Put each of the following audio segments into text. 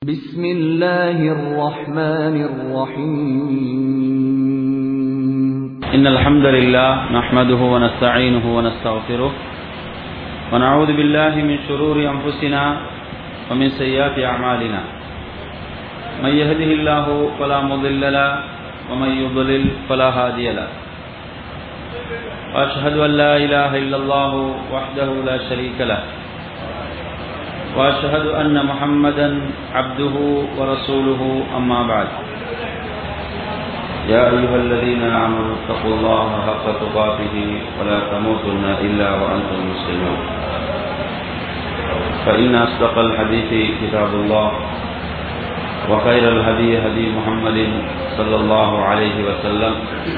بسم الله الرحمن الرحيم إن الحمد لله نحمده ونستعينه ونستغفره ونعوذ بالله من شرور أنفسنا ومن سيئات أعمالنا من يهده الله فلا مضل له ومن يضلل فلا هادي له وأشهد أن لا إله إلا الله وحده لا شريك له وأشهد أن محمدا عبده ورسوله أما بعد يا أيها الذين آمنوا اتقوا الله حق تقاته ولا تموتن إلا وأنتم مسلمون فإن أصدق الحديث كتاب الله وخير الهدي هدي محمد صلى الله عليه وسلم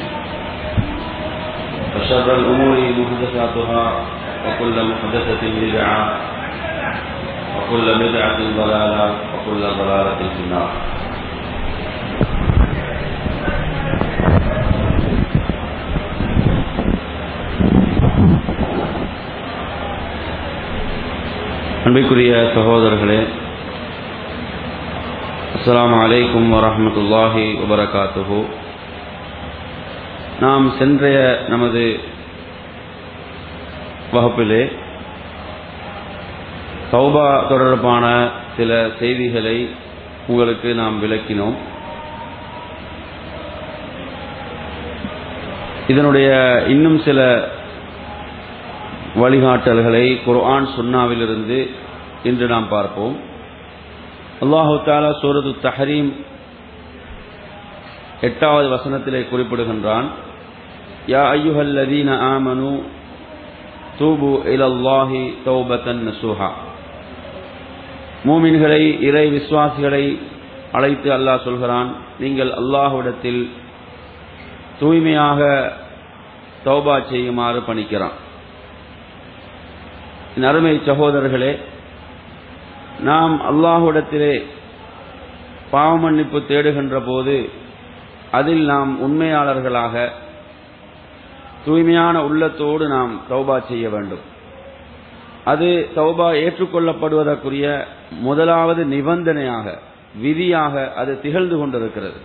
وشر الأمور محدثاتها وكل محدثة بدعة وكل بدعة ضلالة وكل ضلالة في النار. அன்பிற்குரிய சகோதரர்களே, அஸ்ஸலாமு அலைக்கும் வரஹ்மத்துல்லாஹி வபரகாத்துஹு. நாம் சென்றைய நமது வகுப்பிலே தௌபா தொடர்பான சில செய்திகளை உங்களுக்கு நாம் விளக்கினோம். இதனுடைய இன்னும் சில வழிகாட்டல்களை குர்ஆன் சுன்னாவிலிருந்து இன்று நாம் பார்ப்போம். அல்லாஹு தஆலா சூரத்து தஹரீம் 8வது வசனத்திலே குறிப்பிடுகின்றான், யா அய்யுஹல்லதீன ஆமனு தூபு இலல்லாஹி தௌபத்தன் நஸூஹா. மூமின்களை, இறை விசுவாசிகளை அழைத்து அல்லாஹ் சொல்கிறான், நீங்கள் அல்லாஹ்விடத்தில் தூய்மையாக தௌபா செய்யுமாறு பணிக்கிறான். என் அருமை சகோதரர்களே, நாம் அல்லாஹ்விடத்திலே பாவ மன்னிப்பு தேடுகின்ற போது அதில் நாம் உண்மையாளர்களாக தூய்மையான உள்ளத்தோடு நாம் தௌபா செய்ய வேண்டும். அது தௌபா ஏற்றுக்கொள்ளப்படுவதற்குரிய முதலாவது நிபந்தனையாக, விதியாக அது திகழ்ந்து கொண்டிருக்கிறது.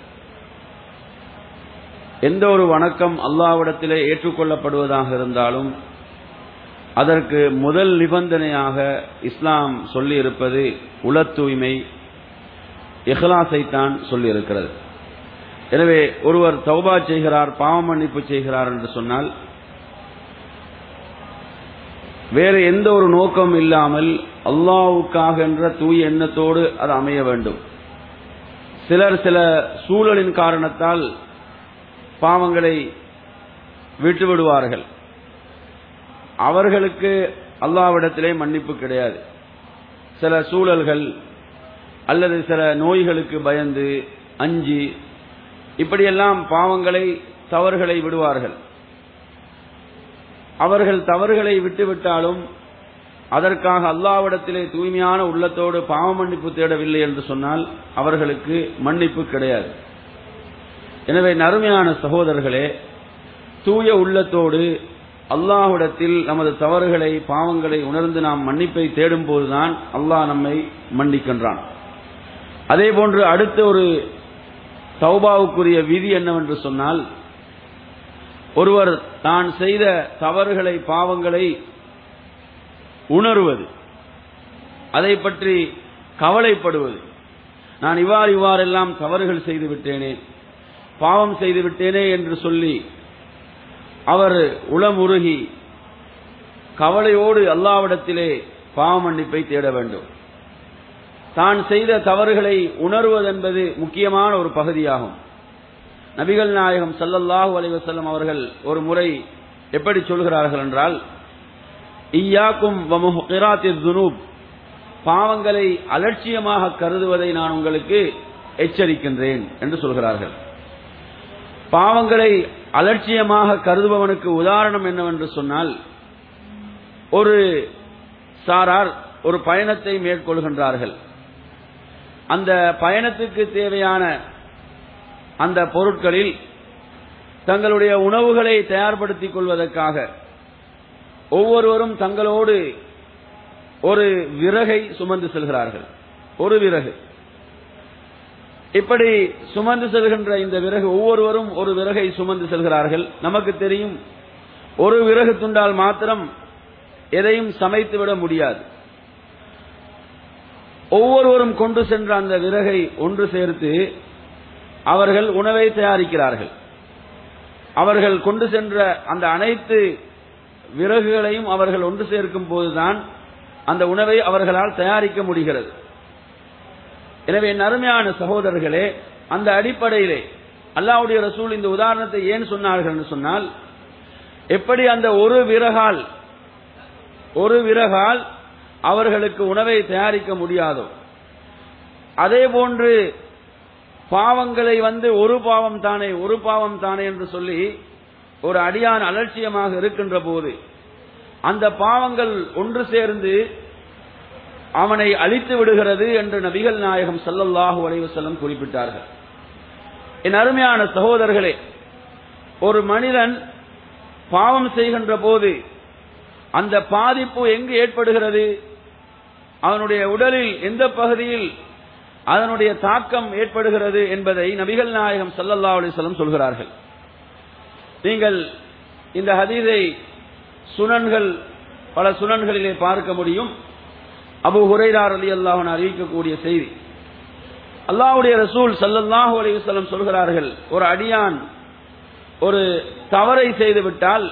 எந்த ஒரு வணக்கம் அல்லாஹ்விடத்திலே ஏற்றுக்கொள்ளப்படுவதாக இருந்தாலும் அதற்கு முதல் நிபந்தனையாக இஸ்லாம் சொல்லி இருப்பது உள தூய்மை, இஹ்லாஸைத்தான் சொல்லி இருக்கிறது. எனவே ஒருவர் தௌபா செய்கிறார், பாவ மன்னிப்பு செய்கிறார் என்று சொன்னால் வேறு எந்த ஒரு நோக்கம் இல்லாமல் அல்லாஹ்வுக்காக என்ற தூய எண்ணத்தோடு அது அமைய வேண்டும். சிலர் சில சூழலின் காரணத்தால் பாவங்களை விட்டுவிடுவார்கள். அவர்களுக்கு அல்லாஹ்விடத்திலே மன்னிப்பு கிடையாது. சில சூழல்கள் அல்லது சில நோய்களுக்கு பயந்து அஞ்சி இப்படியெல்லாம் பாவங்களை, தவறுகளை விடுவார்கள். அவர்கள் தவறுகளை விட்டுவிட்டாலும் அதற்காக அல்லாஹ்விடத்திலே தூய்மையான உள்ளத்தோடு பாவ மன்னிப்பு தேடவில்லை என்று சொன்னால் அவர்களுக்கு மன்னிப்பு கிடையாது. எனவே நறுமையான சகோதரர்களே, தூய உள்ளத்தோடு அல்லாஹ்விடத்தில் நமது தவறுகளை, பாவங்களை உணர்ந்து நாம் மன்னிப்பை தேடும் போதுதான் அல்லாஹ் நம்மை மன்னிக்கின்றான். அதே போன்று அடுத்த ஒரு தௌபாவுக்குரிய விதி என்னவென்று சொன்னால், ஒருவர் தான் செய்த தவறுகளை, பாவங்களை உணர்வது, அதை பற்றி கவலைப்படுவது. நான் இவ்வாறெல்லாம் தவறுகள் செய்து விட்டேனே, பாவம் செய்து விட்டேனே என்று சொல்லி அவர் உளமுருகி கவலையோடு அல்லாஹ்விடத்திலே பாவ மன்னிப்பை தேட வேண்டும். தான் செய்த தவறுகளை உணர்வதென்பது முக்கியமான ஒரு பகுதியாகும். நபிகள் நாயகம் ஸல்லல்லாஹு அலைஹி வஸல்லம் அவர்கள் ஒரு முறை எப்படி சொல்கிறார்கள் என்றால், இய்யாக்கும் வ முஹ்கிராத்திz ஸுனூப், பாவங்களை அலட்சியமாக கருதுவதை நான் உங்களுக்கு எச்சரிக்கின்றேன் என்று சொல்கிறார்கள். பாவங்களை அலட்சியமாக கருதுபவனுக்கு உதாரணம் என்னவென்று சொன்னால், ஒரு சாரார் ஒரு பயணத்தை மேற்கொள்கின்றார்கள். அந்த பயணத்துக்கு தேவையான அந்த பொருட்களில் தங்களுடைய உணவுகளை தயார்படுத்திக் கொள்வதற்காக ஒவ்வொருவரும் தங்களோடு ஒரு விறகை சுமந்து செல்கிறார்கள். ஒரு விறகு. இப்படி சுமந்து செல்கின்ற இந்த விறகு, ஒவ்வொருவரும் ஒரு விறகை சுமந்து செல்கிறார்கள். நமக்கு தெரியும், ஒரு விறகு துண்டால் மாத்திரம் எதையும் சமைத்துவிட முடியாது. ஒவ்வொருவரும் கொண்டு சென்ற அந்த விறகை ஒன்று சேர்த்து அவர்கள் உணவை தயாரிக்கிறார்கள். அவர்கள் கொண்டு சென்ற அந்த அனைத்து விறகுகளையும் அவர்கள் ஒன்று சேர்க்கும் போதுதான் அந்த உணவை அவர்களால் தயாரிக்க முடிகிறது. எனவே என் அருமையான சகோதரர்களே, அந்த அடிப்படையிலே அல்லாஹ்வுடைய ரசூல் இந்த உதாரணத்தை ஏன் சொன்னார்கள் என்று சொன்னால், எப்படி அந்த ஒரு விறகால் அவர்களுக்கு உணவை தயாரிக்க முடியாதோ, அதே போன்று பாவங்களை ஒரு பாவம் தானே என்று சொல்லி ஒரு அடியான் அலட்சியமாக இருக்கின்ற போது அந்த பாவங்கள் ஒன்று சேர்ந்து அவனை அழித்து விடுகிறது என்று நபிகள் நாயகம் ஸல்லல்லாஹு அலைஹி வஸல்லம் குறிப்பிட்டார்கள். என் அருமையான சகோதரர்களே, ஒரு மனிதன் பாவம் செய்கின்ற போது அந்த பாதிப்பு எங்கு ஏற்படுகிறது, அவனுடைய உடலில் எந்த பகுதியில் அதனுடைய தாக்கம் ஏற்படுகிறது என்பதை நபிகள் நாயகம் ஸல்லல்லாஹு அலைஹி வஸல்லம் சொல்கிறார்கள். நீங்கள் இந்த ஹதீஸை பல சுனன்களிலே பார்க்க முடியும். அபூ ஹுரைரா ரலியல்லாஹு அன்ஹு அறிவிக்கக்கூடிய செய்தி. அல்லாஹ்வுடைய ரசூல் ஸல்லல்லாஹு அலைஹி வஸல்லம் சொல்கிறார்கள், ஒரு அடியான் ஒரு தவறை செய்து விட்டால்,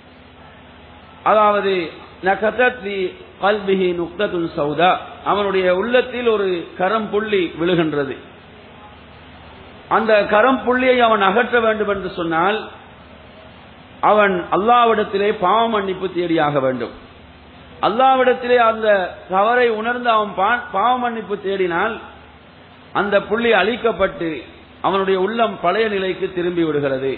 அதாவது நகதத் ஃபீ கல்பிஹி நுக்தத்துன் சௌதா, அவனுடைய உள்ளத்தில் ஒரு கரம்புள்ளி விழுகின்றது. அந்த கரம்புள்ளியை அவன் அகற்ற வேண்டும் என்று சொன்னால் அவன் அல்லாஹ்விடத்திலே பாவ மன்னிப்பு தேடியாக வேண்டும். அல்லாஹ்விடத்திலே அந்த தவறை உணர்ந்து அவன் பாவ மன்னிப்பு தேடினால் அந்த புள்ளி அழிக்கப்பட்டு அவனுடைய உள்ளம் பழைய நிலைக்கு திரும்பி விடுகிறது.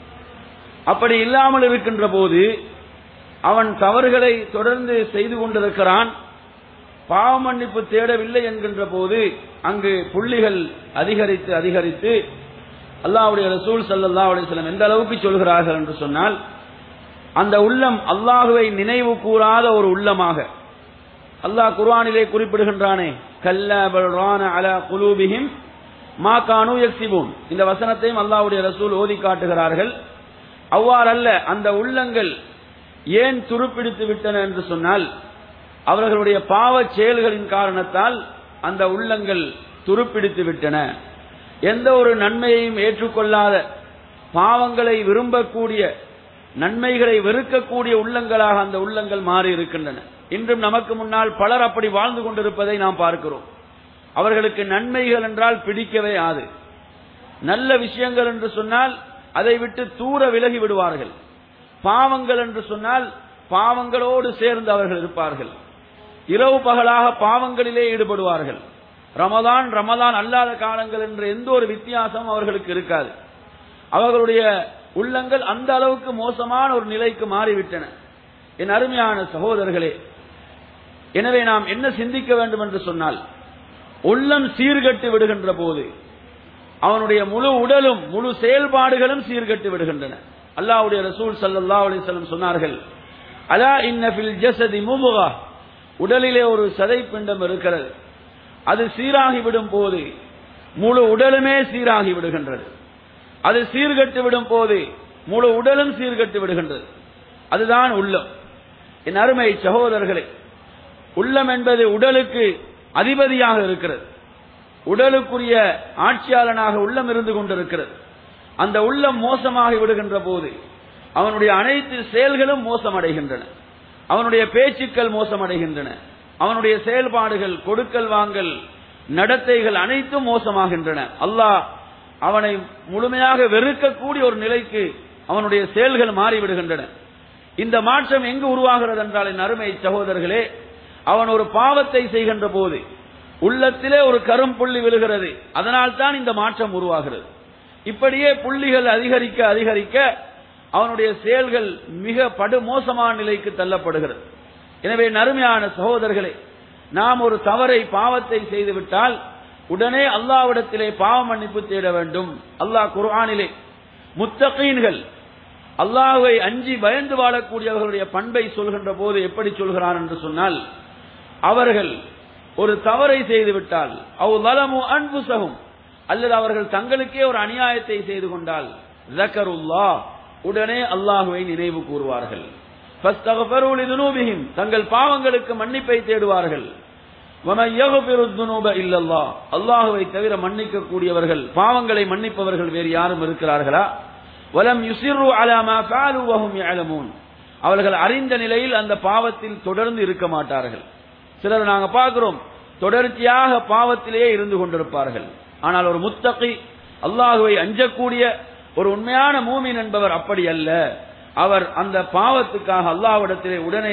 அப்படி இல்லாமல் இருக்கின்ற போது அவன் தவறுகளை தொடர்ந்து செய்து கொண்டிருக்கிறான், பாவ மன்னிப்பு தேடவில்லை என்கின்ற போது அங்கு புள்ளிகள் அதிகரித்து அதிகரித்து அல்லாஹ்வுடைய ரசூல் ஸல்லல்லாஹு அலைஹி வஸல்லம் எந்த அளவுக்கு சொல்கிறார்கள் என்று சொன்னால், அந்த உள்ளம் அல்லாஹுவை நினைவு கூறாத ஒரு உள்ளமாக, அல்லாஹ் குர்ஆனிலே குறிப்பிடுகின்றானே, கல்லா பல் ரான அலா குலூபிஹிம் மா கானூ யக்ஸிபூன், இந்த வசனத்தையும் அல்லாஹ்வுடைய ரசூல் ஓதி காட்டுகிறார்கள். அவ்வாறல்ல, அந்த உள்ளங்கள் ஏன் துருப்பிடித்து விட்டன என்று சொன்னால், அவர்களுடைய பாவ செயல்களின் காரணத்தால் அந்த உள்ளங்கள் துருப்பிடித்து விட்டன. எந்த ஒரு நன்மையையும் ஏற்றுக்கொள்ளாத, பாவங்களை விரும்பக்கூடிய, நன்மைகளை வெறுக்கக்கூடிய உள்ளங்களாக அந்த உள்ளங்கள் மாறி இருக்கின்றன. இன்றும் நமக்கு முன்னால் பலர் அப்படி வாழ்ந்து கொண்டிருப்பதை நாம் பார்க்கிறோம். அவர்களுக்கு நன்மைகள் என்றால் பிடிக்கவே ஆது. நல்ல விஷயங்கள் என்று சொன்னால் அதை விட்டு தூர விலகி விடுவார்கள். பாவங்கள் என்று சொன்னால் பாவங்களோடு சேர்ந்து அவர்கள் இருப்பார்கள். இரவு பகலாக பாவங்களிலே ஈடுபடுவார்கள். ரமதான் அல்லாத காலங்கள் என்ற எந்த ஒரு வித்தியாசமும் அவர்களுக்கு இருக்காது. அவர்களுடைய உள்ளங்கள் அந்த அளவுக்கு மோசமான ஒரு நிலைக்கு மாறிவிட்டன. என் அருமையான சகோதரர்களே, எனவே நாம் என்ன சிந்திக்க வேண்டும் என்று சொன்னால், உள்ளம் சீர்கட்டு விடுகின்ற போது அவனுடைய முழு உடலும் முழு செயல்பாடுகளும் சீர்கட்டு விடுகின்றன. அல்லாஹ்வுடைய ரசூல் ஸல்லல்லாஹு அலைஹி வஸல்லம் சொன்னார்கள், அலா இன்ன ஃபில் ஜஸதி முதுகா, உடலிலே ஒரு சதை பிண்டம் இருக்கிறது, அது சீராகி விடும் போது முழு உடலுமே சீராகி விடுகின்றது. அது சீர்கட்டு விடும் போது முழு உடலும் சீர்கட்டு விடுகின்றது. அதுதான் உள்ளம். என் அருமை சகோதரர்களே, உள்ளம் என்பது உடலுக்கு அதிபதியாக இருக்கிறது. உடலுக்குரிய ஆட்சியாளனாக உள்ளம் இருந்து கொண்டிருக்கிறது. அந்த உள்ளம் மோசமாகி விடுகின்ற போது அவனுடைய அனைத்து செயல்களும் மோசமடைகின்றன. அவனுடைய பேச்சுக்கள் மோசமடைகின்றன. அவனுடைய செயல்பாடுகள், கொடுக்கல் வாங்கல், நடத்தைகள் அனைத்தும் மோசமாகின்றன. அல்லாஹ் அவனை முழுமையாக வெறுக்கக்கூடிய ஒரு நிலைக்கு அவனுடைய செயல்கள் மாறிவிடுகின்றன. இந்த மாற்றம் எங்கு உருவாகிறது என்றால், என் அருமை சகோதரர்களே, அவன் ஒரு பாவத்தை செய்கின்ற போது உள்ளத்திலே ஒரு கரும்புள்ளி விழுகிறது. அதனால் தான் இந்த மாற்றம் உருவாகிறது. இப்படியே புள்ளிகள் அதிகரிக்க அதிகரிக்க அவனுடைய செயல்கள் மிக படுமோசமான நிலைக்கு தள்ளப்படுகிறது. எனவே நறுமையான சகோதரர்களே, நாம் ஒரு தவறை, பாவத்தை செய்துவிட்டால் உடனே அல்லாஹ்விடத்திலே பாவ மன்னிப்பு தேட வேண்டும். அல்லாஹ் குர்ஆனிலே முத்தகீன்கள், அல்லாஹ்வை அஞ்சி பயந்து வாழக்கூடியவர்களுடைய பண்பை சொல்கின்ற போது எப்படி சொல்கிறான் என்று சொன்னால், அவர்கள் ஒரு தவறை செய்துவிட்டால் அவ் லலமு அன்ஃபுஸஹும், அல்லது அவர்கள் தங்களுக்கே ஒரு அநியாயத்தை செய்து கொண்டால் ஸக்கருல்லாஹ் உடனே அல்லாஹ்வை நினைவு கூறுவார்கள். ஃபஸ்தக்ஃபிரு லிதுனூபிஹிம் தங்கள் பாவங்களுக்கு மன்னிப்பை தேடுவார்கள். வமன் யக்ஃபிரு ذுனூப இல்லல்லாஹ் அல்லாஹ்வை தவிர மன்னிக்க கூடியவர்கள் பாவங்களை மன்னிப்பவர்கள் வேறு யாரும் இருக்கிறார்களா? வலம் யுஸிர்ரு அலா மா ஃபஅலு வஹும் யஅலமூன் அவர்கள் அறிந்த நிலையில் அந்த பாவத்தில் தொடர்ந்து இருக்க மாட்டார்கள். சிலர் நாங்க பார்க்கிறோம் தொடர்ச்சியாக பாவத்திலேயே இருந்து கொண்டிருப்பார்கள். ஆனால் ஒரு முத்தகி அல்லாஹ்வை அஞ்சக்கூடிய ஒரு உண்மையான மூமின் என்பவர் அப்படி அல்ல. அவர் அந்த பாவத்துக்காக அல்லாஹ்விடத்திலே உடனே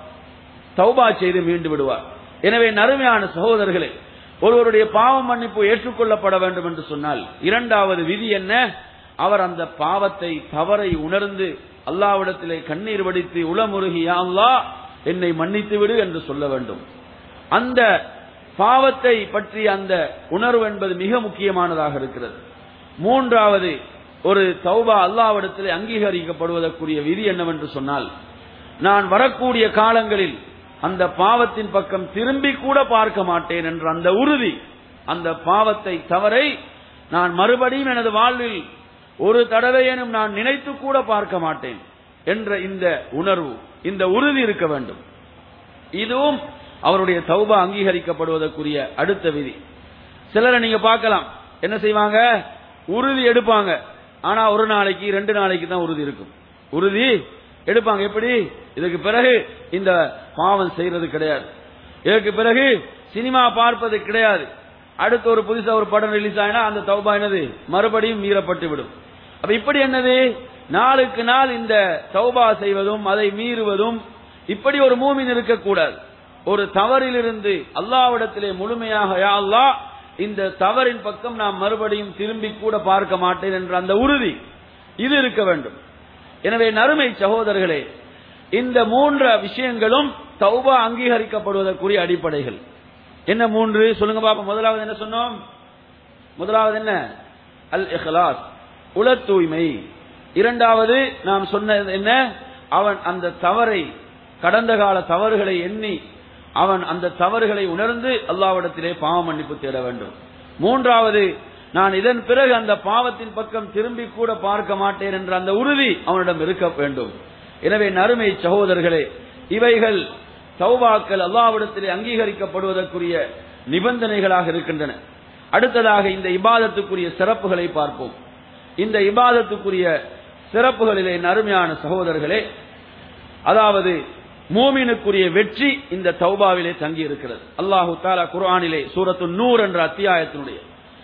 தௌபா செய்து மீண்டு விடுவார். எனவே நறுமையான சகோதரர்களே, ஒருவருடைய பாவம் மன்னிப்பு ஏற்றுக்கொள்ளப்பட வேண்டும் என்று சொன்னால் இரண்டாவது விதி என்ன? அவர் அந்த பாவத்தை தவறை உணர்ந்து அல்லாஹ்விடத்திலே கண்ணீர் வடித்து உளமுருகி யா அல்லாஹ் என்னை மன்னித்து விடு என்று சொல்ல வேண்டும். அந்த பாவத்தை பற்றி அந்த உணர்வு என்பது மிக முக்கியமானதாக இருக்கிறது. மூன்றாவது ஒரு தௌபா அல்லாஹ்விடத்திலே அங்கீகரிக்கப்படுவதற்குரிய விதி என்னவென்று சொன்னால், நான் வரக்கூடிய காலங்களில் அந்த பாவத்தின் பக்கம் திரும்பி கூட பார்க்க மாட்டேன் என்ற அந்த உறுதி, அந்த பாவத்தை தவறை நான் மறுபடியும் எனது வாழ்வில் ஒரு தடவையேனும் நான் நினைத்து கூட பார்க்க மாட்டேன் என்ற இந்த உணர்வு, இந்த உறுதி இருக்க வேண்டும். இதுவும் அவருடைய தௌபா அங்கீகரிக்கப்படுவதற்குரிய அடுத்த விதி. சிலரை நீங்க பார்க்கலாம், என்ன செய்வாங்க, உறுதி எடுப்பாங்க, ஆனா ஒரு நாளைக்கு 2 நாளைக்கு தான் உறுதி இருக்கும். உறுதி எடுப்பாங்க, எப்படி? இதுக்கு பிறகு இந்த பாவம் செய்யறது கிடையாது, இதற்கு பிறகு சினிமா பார்ப்பது கிடையாது, அடுத்து ஒரு புதுசா ஒரு படம் ரிலீஸ் ஆயினா அந்த தௌபா என்னது மறுபடியும் மீறப்பட்டு விடும். அப்ப இப்படி என்னது, நாளுக்கு நாள் இந்த தௌபா செய்வதும் அதை மீறுவதும், இப்படி ஒரு மூமின் இருக்கக்கூடாது. ஒரு தவறிலிருந்து அல்லாஹ்விடத்திலே முழுமையாக யா அல்லாஹ் இந்த தவறின் பக்கம் நாம் மறுபடியும் திரும்பி கூட பார்க்க மாட்டேன் என்ற அந்த உறுதி இது இருக்க வேண்டும். எனவே நறுமை சகோதரர்களே, இந்த 3 விஷயங்களும் தௌபா அங்கீகரிக்கப்படுவதற்குரிய அடிப்படைகள். என்ன 3 சொல்லுங்க பாப்போம். முதலாவது என்ன சொன்னோம்? முதலாவது என்ன? அல் இஹ்லாஸ், உள தூய்மை. இரண்டாவது நாம் சொன்னது என்ன? அவன் அந்த தவறை, கடந்த கால தவறுகளை எண்ணி அவன் அந்த தவறுகளை உணர்ந்து அல்லாஹ்விடத்திலே பாவ மன்னிப்பு தேட வேண்டும். மூன்றாவது, நான் இதன் பிறகு அந்த பாவத்தின் பக்கம் திரும்பி கூட பார்க்க மாட்டேன் என்ற அந்த உறுதி அவனிடம் இருக்க வேண்டும். எனவே நறுமை சகோதரர்களே, இவைகள் தௌபாக்கள் அல்லாஹ்விடத்திலே அங்கீகரிக்கப்படுவதற்குரிய நிபந்தனைகளாக இருக்கின்றன. அடுத்ததாக இந்த இபாதத்துக்குரிய சிறப்புகளை பார்ப்போம். இந்த இபாதத்துக்குரிய சிறப்புகளிலே நறுமையான சகோதரர்களே, அதாவது மூமினுக்குரிய வெற்றி இந்த தௌபாவிலே தங்கி இருக்கிறது. அல்லாஹு தஆலா குர்ஆனிலே சூரத்து நூர் என்ற அத்தியாயத்தினுடைய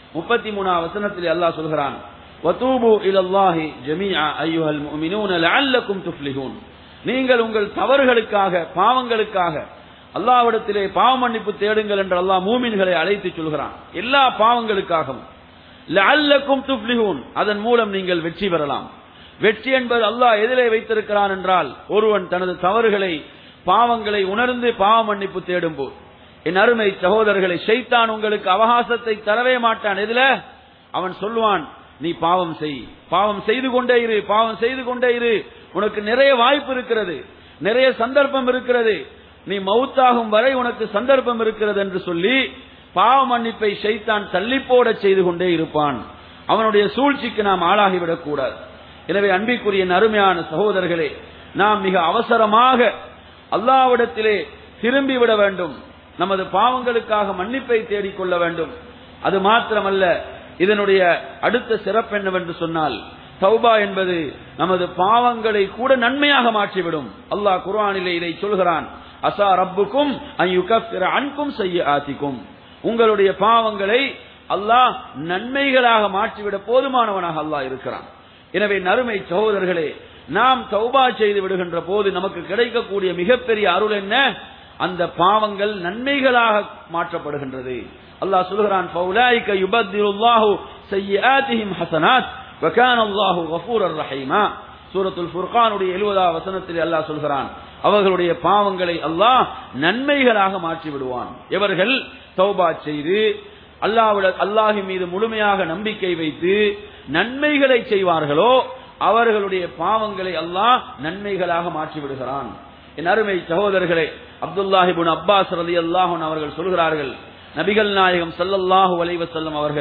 33வது வசனத்திலே அல்லாஹ் சொல்கிறான், வதூபு இலல்லாஹி ஜமீஆ அய்யுஹல் முஃமினூன லஅல்லக்கும் துஃப்லிஹூன். நீங்கள் உங்கள் தவறுகளுக்காக, பாவங்களுக்காக அல்லாஹ்விடத்திலே பாவ மன்னிப்பு தேடுங்கள் என்று அல்லாஹ் மூமின்களை அழைத்து சொல்கிறான். எல்லா பாவங்களுக்காகவும் லஅல்லக்கும் துஃப்லிஹூன், அதன் மூலம் நீங்கள் வெற்றி பெறலாம். வெற்றி என்பது அல்லாஹ் எதிலே வைத்திருக்கிறான் என்றால், ஒருவன் தனது தவறுகளை, பாவங்களை உணர்ந்து பாவ மன்னிப்பு தேடும் போது. என் அருமை சகோதரர்களை, ஷைத்தான் உங்களுக்கு அவகாசத்தை தரவே மாட்டான். எதில? அவன் சொல்லுவான், நீ பாவம் செய், பாவம் செய்து கொண்டே இரு, பாவம் செய்து கொண்டே இரு, உனக்கு நிறைய வாய்ப்பு இருக்கிறது, நிறைய சந்தர்ப்பம் இருக்கிறது, நீ மௌத்தாகும் வரை உனக்கு சந்தர்ப்பம் இருக்கிறது என்று சொல்லி பாவ மன்னிப்பை ஷைத்தான் தள்ளி போட செய்து கொண்டே இருப்பான். அவனுடைய சூழ்ச்சிக்கு நாம் ஆளாகிவிடக் கூடாது. எனவே அன்பிற்குரிய அருமையான சகோதரர்களே, நாம் மிக அவசரமாக அல்லாஹ்விடத்திலே திரும்பிவிட வேண்டும். நமது பாவங்களுக்காக மன்னிப்பை தேடிக்கொள்ள வேண்டும். அது மாத்திரமல்ல, இதனுடைய அடுத்த சிறப்பு என்னவென்று சொன்னால், தௌபா என்பது நமது பாவங்களை கூட நன்மையாக மாற்றிவிடும். அல்லாஹ் குர்ஆனிலே இதை சொல்கிறான், அஸா ரப்புக்கும் அன் யுகஃபிர அன்கும் ஸய்யிஆத்திக்கும். உங்களுடைய பாவங்களை அல்லாஹ் நன்மைகளாக மாற்றிவிட போதுமானவனாக அல்லாஹ் இருக்கிறான். எனவே நறுமை சகோதரர்களே, நாம் தௌபா செய்து விடுகின்ற போது நமக்கு கிடைக்கக்கூடிய மிகப்பெரிய அருள் என்ன? அந்த பாவங்கள் நன்மைகளாக மாற்றப்படுகின்றது. அல்லாஹ் சொல்கிறான், ஃபௌலாயிக யுபத்திலுல்லாஹு ஸய்யிஆத்திஹிம் ஹஸனாத் வ கான அல்லாஹு கஃபூரர் ரஹீமா. சூரத்துல் ஃபுர்கானுடைய 70வது வசனத்தில் அல்லாஹ் சொல்கிறான், அவர்களுடைய பாவங்களை அல்லாஹ் நன்மைகளாக மாற்றி விடுவான். எவர்கள் தௌபா செய்து அல்லாஹ்வின் மீது முழுமையாக நம்பிக்கை வைத்து நன்மைகளை செய்வார்களோ அவர்களுடைய பாவங்களை அல்லாஹ் நன்மைகளாக மாற்றி விடுகிறான். என் அருமை சகோதரர்களே, அப்துல்லாஹ் இப்னு அப்பாஸ் ரலியல்லாஹு அன்ஹு அவர்கள் சொல்கிறார்கள், நபிகள் நாயகம் ஸல்லல்லாஹு அலைஹி வஸல்லம் அவர்கள்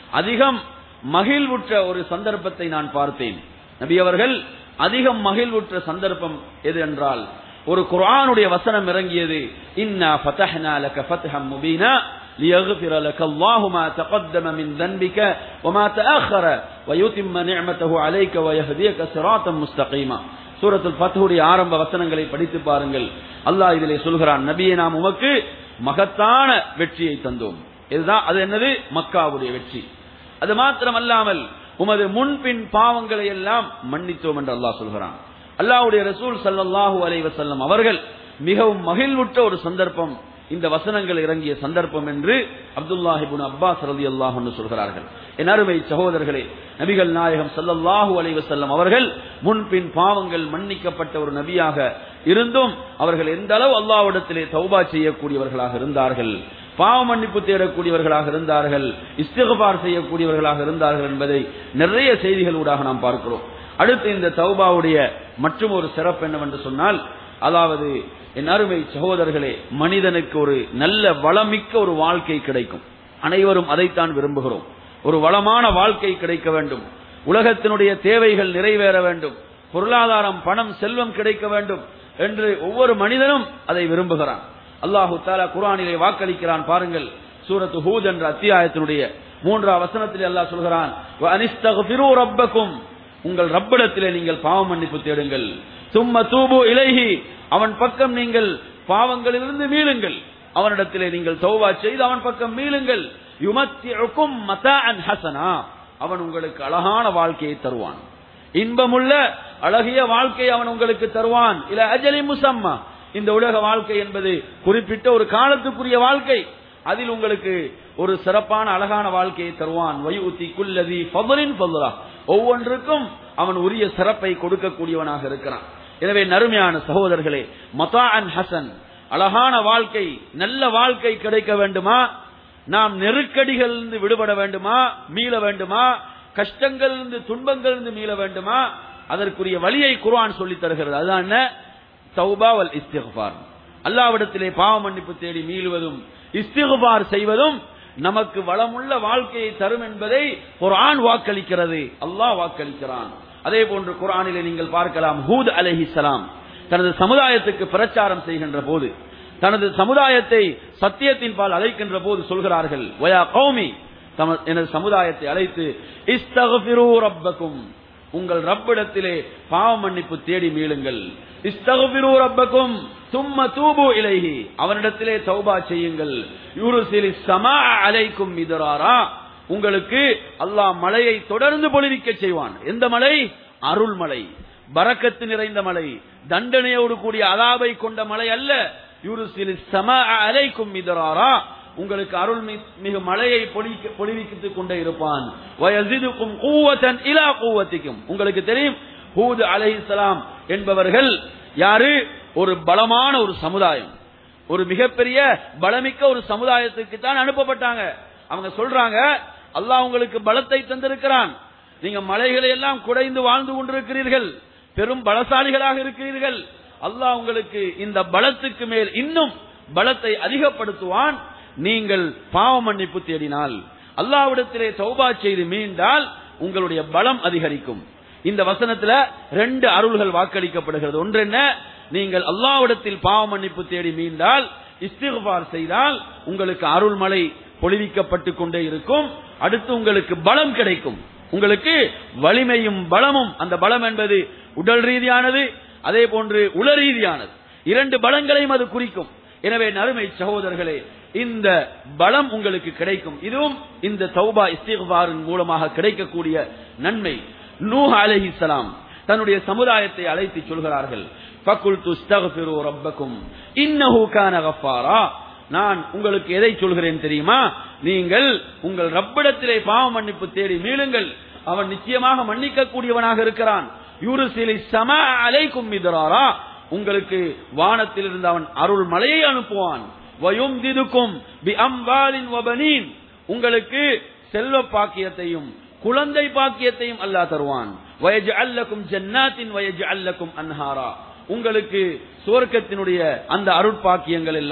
அதிகம் மகிழ்வுற்ற ஒரு சந்தர்ப்பத்தை நான் பார்த்தேன். நபி அவர்கள் அதிகம் மகிழ்வுற்ற சந்தர்ப்பம் எது என்றால், ஒரு குர்ஆனுடைய வசனம் இறங்கியது. இன்னா ஃபதஹ்னா லக ஃபத்ஹம் முபீனா லியக்ஃபிர லக அல்லாஹு மா தகத்தம மின் தன்பிக வமா தஅخر வயுதிம்ம நிஅமதஹு அலைக வயஹ்தியக ஸிராத்தம் முஸ்தகீமா. சூரத்துல் ஃபத்ஹுடைய ஆரம்ப வசனங்களை படித்து பாருங்கள். அல்லாஹ் இதிலே சொல்கிறான், நபியே நாம் உமக்கு மகத்தான வெற்றியை தந்தோம். இதுதான் அது என்னது? மக்காவுடைய வெற்றி. அது மாத்திரமல்லாமல் உமது முன்பின் பாவங்களை எல்லாம் மன்னித்தோம் என்று அல்லாஹ் சொல்கிறான். அல்லாஹ்வுடைய ரசூல் ஸல்லல்லாஹு அலைஹி வஸல்லம் அவர்கள் மிகவும் மகிழ்வுற்ற ஒரு சந்தர்ப்பம் இந்த வசனங்கள் இறங்கிய சந்தர்ப்பம் என்று அப்துல்லாஹ் இப்னு அப்பாஸ் ரலியல்லாஹு அன்ஹு சொல்கிறார்கள். என் அருமை சகோதரர்களே, நபிகள் நாயகம் ஸல்லல்லாஹு அலைஹி வஸல்லம் அவர்கள் முன்பின் பாவங்கள் மன்னிக்கப்பட்ட ஒரு நபியாக இருந்தும் அவர்கள் எந்த அளவு அல்லாஹ்விடத்திலே தௌபா செய்யக்கூடியவர்களாக இருந்தார்கள், பாவ மன்னிப்பு தேடக்கூடியவர்களாக இருந்தார்கள், இஸ்திக்பார் செய்யக்கூடியவர்களாக இருந்தார்கள் என்பதை நிறைய செய்திகளூடாக நாம் பார்க்கிறோம். அடுத்து இந்த தௌபாவுடைய மற்றும் ஒரு சிறப்பு என்னவென்று சொன்னால், அதாவது என் அருமை சகோதரர்களே, மனிதனுக்கு ஒரு நல்ல வளமிக்க ஒரு வாழ்க்கை கிடைக்கும். அனைவரும் அதைத்தான் விரும்புகிறோம். ஒரு வளமான வாழ்க்கை கிடைக்க வேண்டும், உலகத்தினுடைய தேவைகள் நிறைவேற வேண்டும், பொருளாதாரம், பணம், செல்வம் கிடைக்க வேண்டும் என்று ஒவ்வொரு மனிதனும் அதை விரும்புகிறான். அல்லாஹு தஆலா குர்ஆனிலே வாக்களிக்கிறான். பாருங்கள், சூரத்து ஹூத் என்ற அத்தியாயத்தினுடைய 3ஆம் வசனத்திலே அல்லாஹ் சொல்கிறான், வ அனிஸ்தக்ஃபிரு ரப்பக்கும், உங்கள் ரப்பிடத்திலே நீங்கள் பாவ மன்னிப்பு தேடுங்கள், சும்ம தூபு இலைஹி, அவன் பக்கம் நீங்கள் பாவங்களிலிருந்து மீளுங்கள், அவனிடத்திலே நீங்கள் தௌபா செய்து அவன் பக்கம் மீளுங்கள், யுமத்திஉக்கும் மதாஅன் ஹஸனா, அவன் உங்களுக்கு அழகான வாழ்க்கையை தருவான், இன்பமுள்ள அழகிய வாழ்க்கையை அவன் உங்களுக்கு தருவான், இல அஜலி முஸம்மா, இந்த உலக வாழ்க்கை என்பது குறிப்பிட்ட ஒரு காலத்துக்குரிய வாழ்க்கை, அதில் உங்களுக்கு ஒரு சிறப்பான அழகான வாழ்க்கையை தருவான். வயுதி குல்லதி ஃபضலின் ஃபضலா, ஒவ்வொன்றுக்கும் அவன் உரிய சிறப்பை கொடுக்கக்கூடியவனாக இருக்கிறான். எனவே நறுமையான சகோதரர்களே, மதாஅன் ஹசன், அழகான வாழ்க்கை, நல்ல வாழ்க்கை கிடைக்க வேண்டுமா, நாம் நெருக்கடிகளிலிருந்து விடுபட வேண்டுமா, மீள வேண்டுமா, கஷ்டங்களிலிருந்து துன்பங்களிலிருந்து மீள வேண்டுமா, அதற்குரிய வழியை குர்ஆன் சொல்லித் தருகிறது. அதுதான் என்ன? தௌபா வல் இஸ்திக்பார். அல்லாஹ்விடத்திலே பாவ மன்னிப்பு தேடி மீளுவதும் இஸ்திக்பார் செய்வதும் நமக்கு வளமுள்ள வாழ்க்கையை தரும் என்பதை குர்ஆன் வாக்களிக்கிறது, அல்லாஹ் வாக்களிக்கிறான். அதே போன்று குர்ஆனிலே நீங்கள் பார்க்கலாம், ஹூத் அலைஹிஸ்ஸலாம் தனது சமுதாயத்துக்கு பிரச்சாரம் செய்கின்ற போது, தனது சமுதாயத்தை சத்தியத்தின் பால் அழைக்கின்ற போது சொல்கிறார்கள், வயா கௌமி, எனது சமுதாயத்தை அழைத்து, இஸ்தக்ஃபிரு ரப்பக்கும், உங்கள் ரப்பிடத்திலே பாவ மன்னிப்பு தேடி மீளுங்கள், இஸ்தக்ஃபிரு ரப்பக்கும் சும்ம தூபு இலைஹி, அவனிடத்திலே தௌபா செய்யுங்கள், யுர்சிலிஸ் ஸமாஅ அலைக்கும் மிதராரா, உங்களுக்கு அல்லாஹ் மழையை தொடர்ந்து பொழிவிக்க செய்வான். எந்த மழை? அருள் மழை, பரக்கத்து நிறைந்த மழை, தண்டனையோடு கூடிய அதாபை கொண்ட மழை அல்ல. யுர்சிலிஸ் ஸமாஅ அலைக்கும் மிதராரா, உங்களுக்கு அருள் மிகு மழையை பொழிவித்துக் கொண்டே இருப்பான். வயஸிதுக்கும் குவத்தன் இலா குவத்திக்கும், உங்களுக்கு தெரியும் ஹூத் அலைஹிஸ்ஸலாம் என்பவர்கள் யாரு? ஒரு பலமான ஒரு சமுதாயம், ஒரு மிகப்பெரிய பலமிக்க ஒரு சமுதாயத்துக்கு தான் அனுப்பப்பட்டாங்க. அவங்க சொல்றாங்க, அல்லாஹ் உங்களுக்கு பலத்தை தந்திருக்கிறான், நீங்க மலைகளை எல்லாம் குடைந்து வாழ்ந்து கொண்டிருக்கிறீர்கள், பெரும் பலசாலிகளாக இருக்கிறீர்கள், அல்லாஹ் உங்களுக்கு இந்த பலத்துக்கு மேல் இன்னும் பலத்தை அதிகப்படுத்துவான், நீங்கள் பாவ மன்னிப்பு தேடினால், அல்லாஹ்விடத்திலே தௌபா செய்து மீண்டால் உங்களுடைய பலம் அதிகரிக்கும். இந்த வசனத்துல 2 அருள்கள் வாக்களிக்கப்படுகிறது. ஒன்று என்ன? நீங்கள் அல்லாஹ்விடத்தில் பாவ மன்னிப்பு தேடி மீண்டால், இஸ்திக்பார் செய்தால் உங்களுக்கு அருள் மழை பொழிவிக்கப்பட்டு கொண்டே இருக்கும். அடுத்து உங்களுக்கு பலம் கிடைக்கும், உங்களுக்கு வலிமையும் பலமும். அந்த பலம் என்பது உடல் ரீதியானது, அதே போன்று உள ரீதியானது, 2 பலங்களையும் அது குறிக்கும். எனவே நறுமை சகோதரர்களே, இந்த பலம் உங்களுக்கு கிடைக்கும். இதுவும் இந்த தௌபா இஸ்திக்பாரின் மூலமாக கிடைக்கக்கூடிய நன்மை. நூஹ் அலைஹிஸ்ஸலாம் தன்னுடைய சமுதாயத்தை அழைத்து சொல்கிறார்கள், ஃபகுல்து இஸ்தக்ஃபிரு ரப்பக்கும் இன்னஹு கான கஃபாரா, நான் உங்களுக்கு எதை சொல்கிறேன் தெரியுமா? நீங்கள் உங்கள் ரப்பிடத்திலே பாவ மன்னிப்பு தேடி மீளுங்கள், அவன் நிச்சயமாக மன்னிக்க கூடியவனாக இருக்கிறான். யுர்சிலிஸ் ஸமாஅ அலைக்கும் மிதராரா, உங்களுக்கு வானத்திலிருந்து அவன் அருள் மழையை அனுப்புவான். வயும்திதுக்கும் பிஅம்வாலின் வபனீன், உங்களுக்கு செல்வ பாக்கியத்தையும் குழந்தை பாக்கியத்தையும் அல்லாஹ் தருவான். வயஜ்அல் லக்கும் ஜன்னாத்தின் வயஜ்அல் லக்கும் அன்ஹாரா, உங்களுக்கு சுவர்க்கத்தினுடைய அந்த அருட்பாக்கியங்கள் எல்லாம்,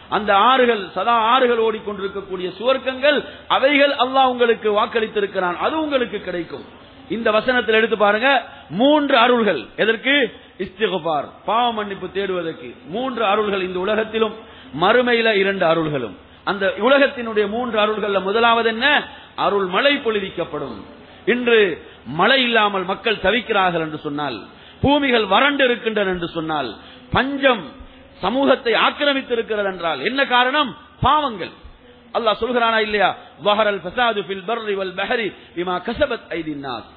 அந்த ஆறுகள் சதா ஆறுகள் ஓடிக்கொண்டிருக்கக்கூடிய சுவர்க்கங்கள், அவைகள் அல்லாஹ் உங்களுக்கு வாக்களித்திருக்கிறான், அது உங்களுக்கு கிடைக்கும். இந்த வசனத்தில் எடுத்து பாருங்க, 3 அருள்கள். எதற்கு? இஸ்திக்ஃபார், பாவ மன்னிப்பு தேடுவதற்கு 3 அருள்கள் இந்த உலகத்திலும், மறுமையில 2 அருள்களும். அந்த உலகத்தினுடைய 3 அருள்கள்ல முதலாவது என்ன? அருள் மழை பொழிவிக்கப்படும். இன்று மழை இல்லாமல் மக்கள் தவிக்கிறார்கள் என்று சொன்னால், பூமிகள் வறண்டு இருக்கின்றன என்று சொன்னால், பஞ்சம் சமூகத்தை ஆக்கிரமித்திருக்கிறது என்றால் என்ன காரணம்? பாவங்கள். அல்லாஹ் சொல்கிறானா இல்லையா? வஹரல் ஃபஸாது ஃபில் பர்ரி வல் பஹரி பிமா கஸபத் ஐதின் நாஸ்.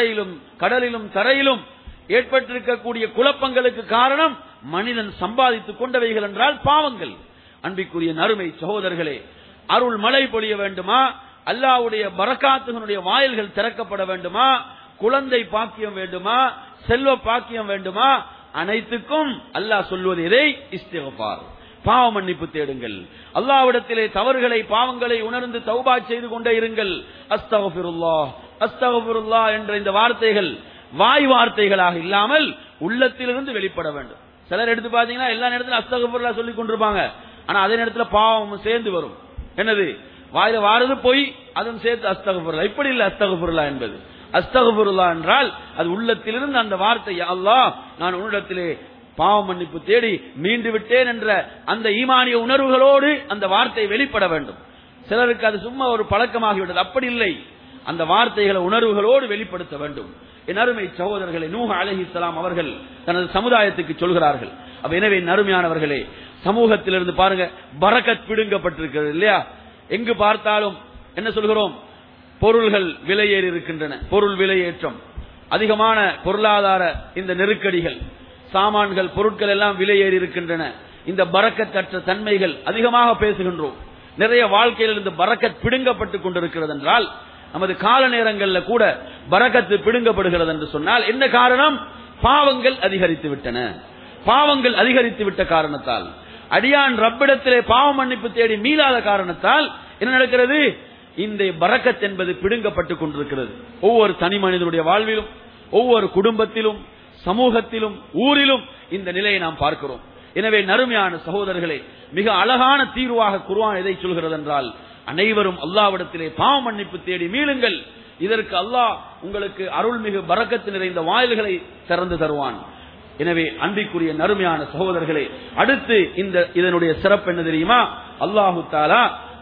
கடலிலும் தரையிலும் ஏற்பட்டிருக்கக்கூடிய குழப்பங்களுக்கு காரணம் மனிதன் சம்பாதித்துக் கொண்டவைகள் என்றால் பாவங்கள். அன்பிற்குரிய நறுமை சகோதரர்களே, அருள் மழை பொழிய வேண்டுமா? அல்லாஹ்வுடைய பரக்காத்துகளுடைய வாயில்கள் திறக்கப்பட வேண்டுமா? குழந்தை பாக்கியம் வேண்டுமா? செல்வ பாக்கியம் வேண்டுமா? அனைத்துக்கும் அல்லாஹ் சொல்வது எதை? இஸ்திக்ஃபார், பாவ மன்னிப்பு தேடுங்கள். அல்லாஹ்விடத்திலே தவறுகளை பாவங்களை உணர்ந்து தௌபா செய்து கொண்டே இருங்கள். அஸ்தக்ஃபிருல்லாஹ் அஸ்தக்ஃபிருல்லாஹ் என்ற இந்த வார்த்தைகள் வாய் வார்த்தைகளாக இல்லாமல் உள்ளத்திலிருந்து வெளிப்பட வேண்டும். சிலர் எடுத்து பாத்தீங்கன்னா எல்லா நேரத்திலும் அஸ்தக்ஃபிருல்லாஹ் சொல்லிக் கொண்டிருப்பாங்க, ஆனா அதே நேரத்தில் பாவம் சேர்ந்து வரும். என்னது? வாயில வாரது போய் அதுவும் சேர்த்து அஸ்தக்ஃபிருல்லாஹ். இப்படி இல்ல அஸ்தக்ஃபிருல்லாஹ் என்பது. அஸ்தக்ஃபிருல்லாஹ் என்றால் அது உள்ளத்திலிருந்து அந்த வார்த்தை, அல்லாஹ் நான் உன்னிடத்திலே பாவ மன்னிப்பு தேடி மீண்டு விட்டேன் என்ற அந்த ஈமானிய உணர்வுகளோடு அந்த வார்த்தை வெளிப்பட வேண்டும். சிலருக்கு அது சும்மா ஒரு பழக்கமாகிவிட்டது. அப்படி இல்லை, அந்த வார்த்தைகளை உணர்வுகளோடு வெளிப்படுத்த வேண்டும். என் அருமை சகோதரர்களே, நூஹ் அலைஹிஸ்ஸலாம் அவர்கள் தனது சமுதாயத்துக்கு சொல்கிறார்கள். அப்ப எனவே அருமையானவர்களே, சமூகத்திலிருந்து பாருங்க பரக்கத் பிடுங்கப்பட்டிருக்கிறது இல்லையா? எங்கு பார்த்தாலும் என்ன சொல்கிறோம்? பொருள்கள் விலையேறி இருக்கின்றன, பொருள் விலையேற்றம், அதிகமான பொருளாதார இந்த நெருக்கடிகள், சாமான்கள் பொருட்கள் எல்லாம் விலையேறி இருக்கின்றன. இந்த பரக்கத்தற்ற தன்மைகள் அதிகமாக பேசுகின்றோம். நிறைய வாழ்க்கையில் இருந்து பரக்கத் பிடுங்கப்பட்டுக் கொண்டிருக்கிறது என்றால், நமது கால நேரங்களில் கூட பரக்கத்து பிடுங்கப்படுகிறது என்று சொன்னால் என்ன காரணம்? பாவங்கள் அதிகரித்து விட்டன. பாவங்கள் அதிகரித்து விட்ட காரணத்தால், அடியான் ரப்பிடத்திலே பாவ மன்னிப்பு தேடி மீளாத காரணத்தால் என்ன நடக்கிறது? இந்த பரக்கத் என்பது பிடுங்கப்பட்டுக் கொண்டிருக்கிறது. ஒவ்வொரு தனி மனிதனுடைய வாழ்விலும், ஒவ்வொரு குடும்பத்திலும், சமூகத்திலும், ஊரிலும் இந்த நிலையை நாம் பார்க்கிறோம். எனவே நறுமையான சகோதரர்களே, மிக அழகான தீர்வாக குர்ஆன் எதை சொல்கிறது என்றால், அனைவரும் அல்லாஹ்விடத்திலே பாவ மன்னிப்பு தேடி மீளுங்கள். இதற்கு அல்லாஹ் உங்களுக்கு அருள்மிகு பரக்கத்து நிறைந்த வாயில்களை திறந்து தருவான். எனவே அன்பிற்குரிய நறுமையான சகோதரர்களே, அடுத்து இதனுடைய சிறப்பு என்ன தெரியுமா? அல்லாஹு தஆலா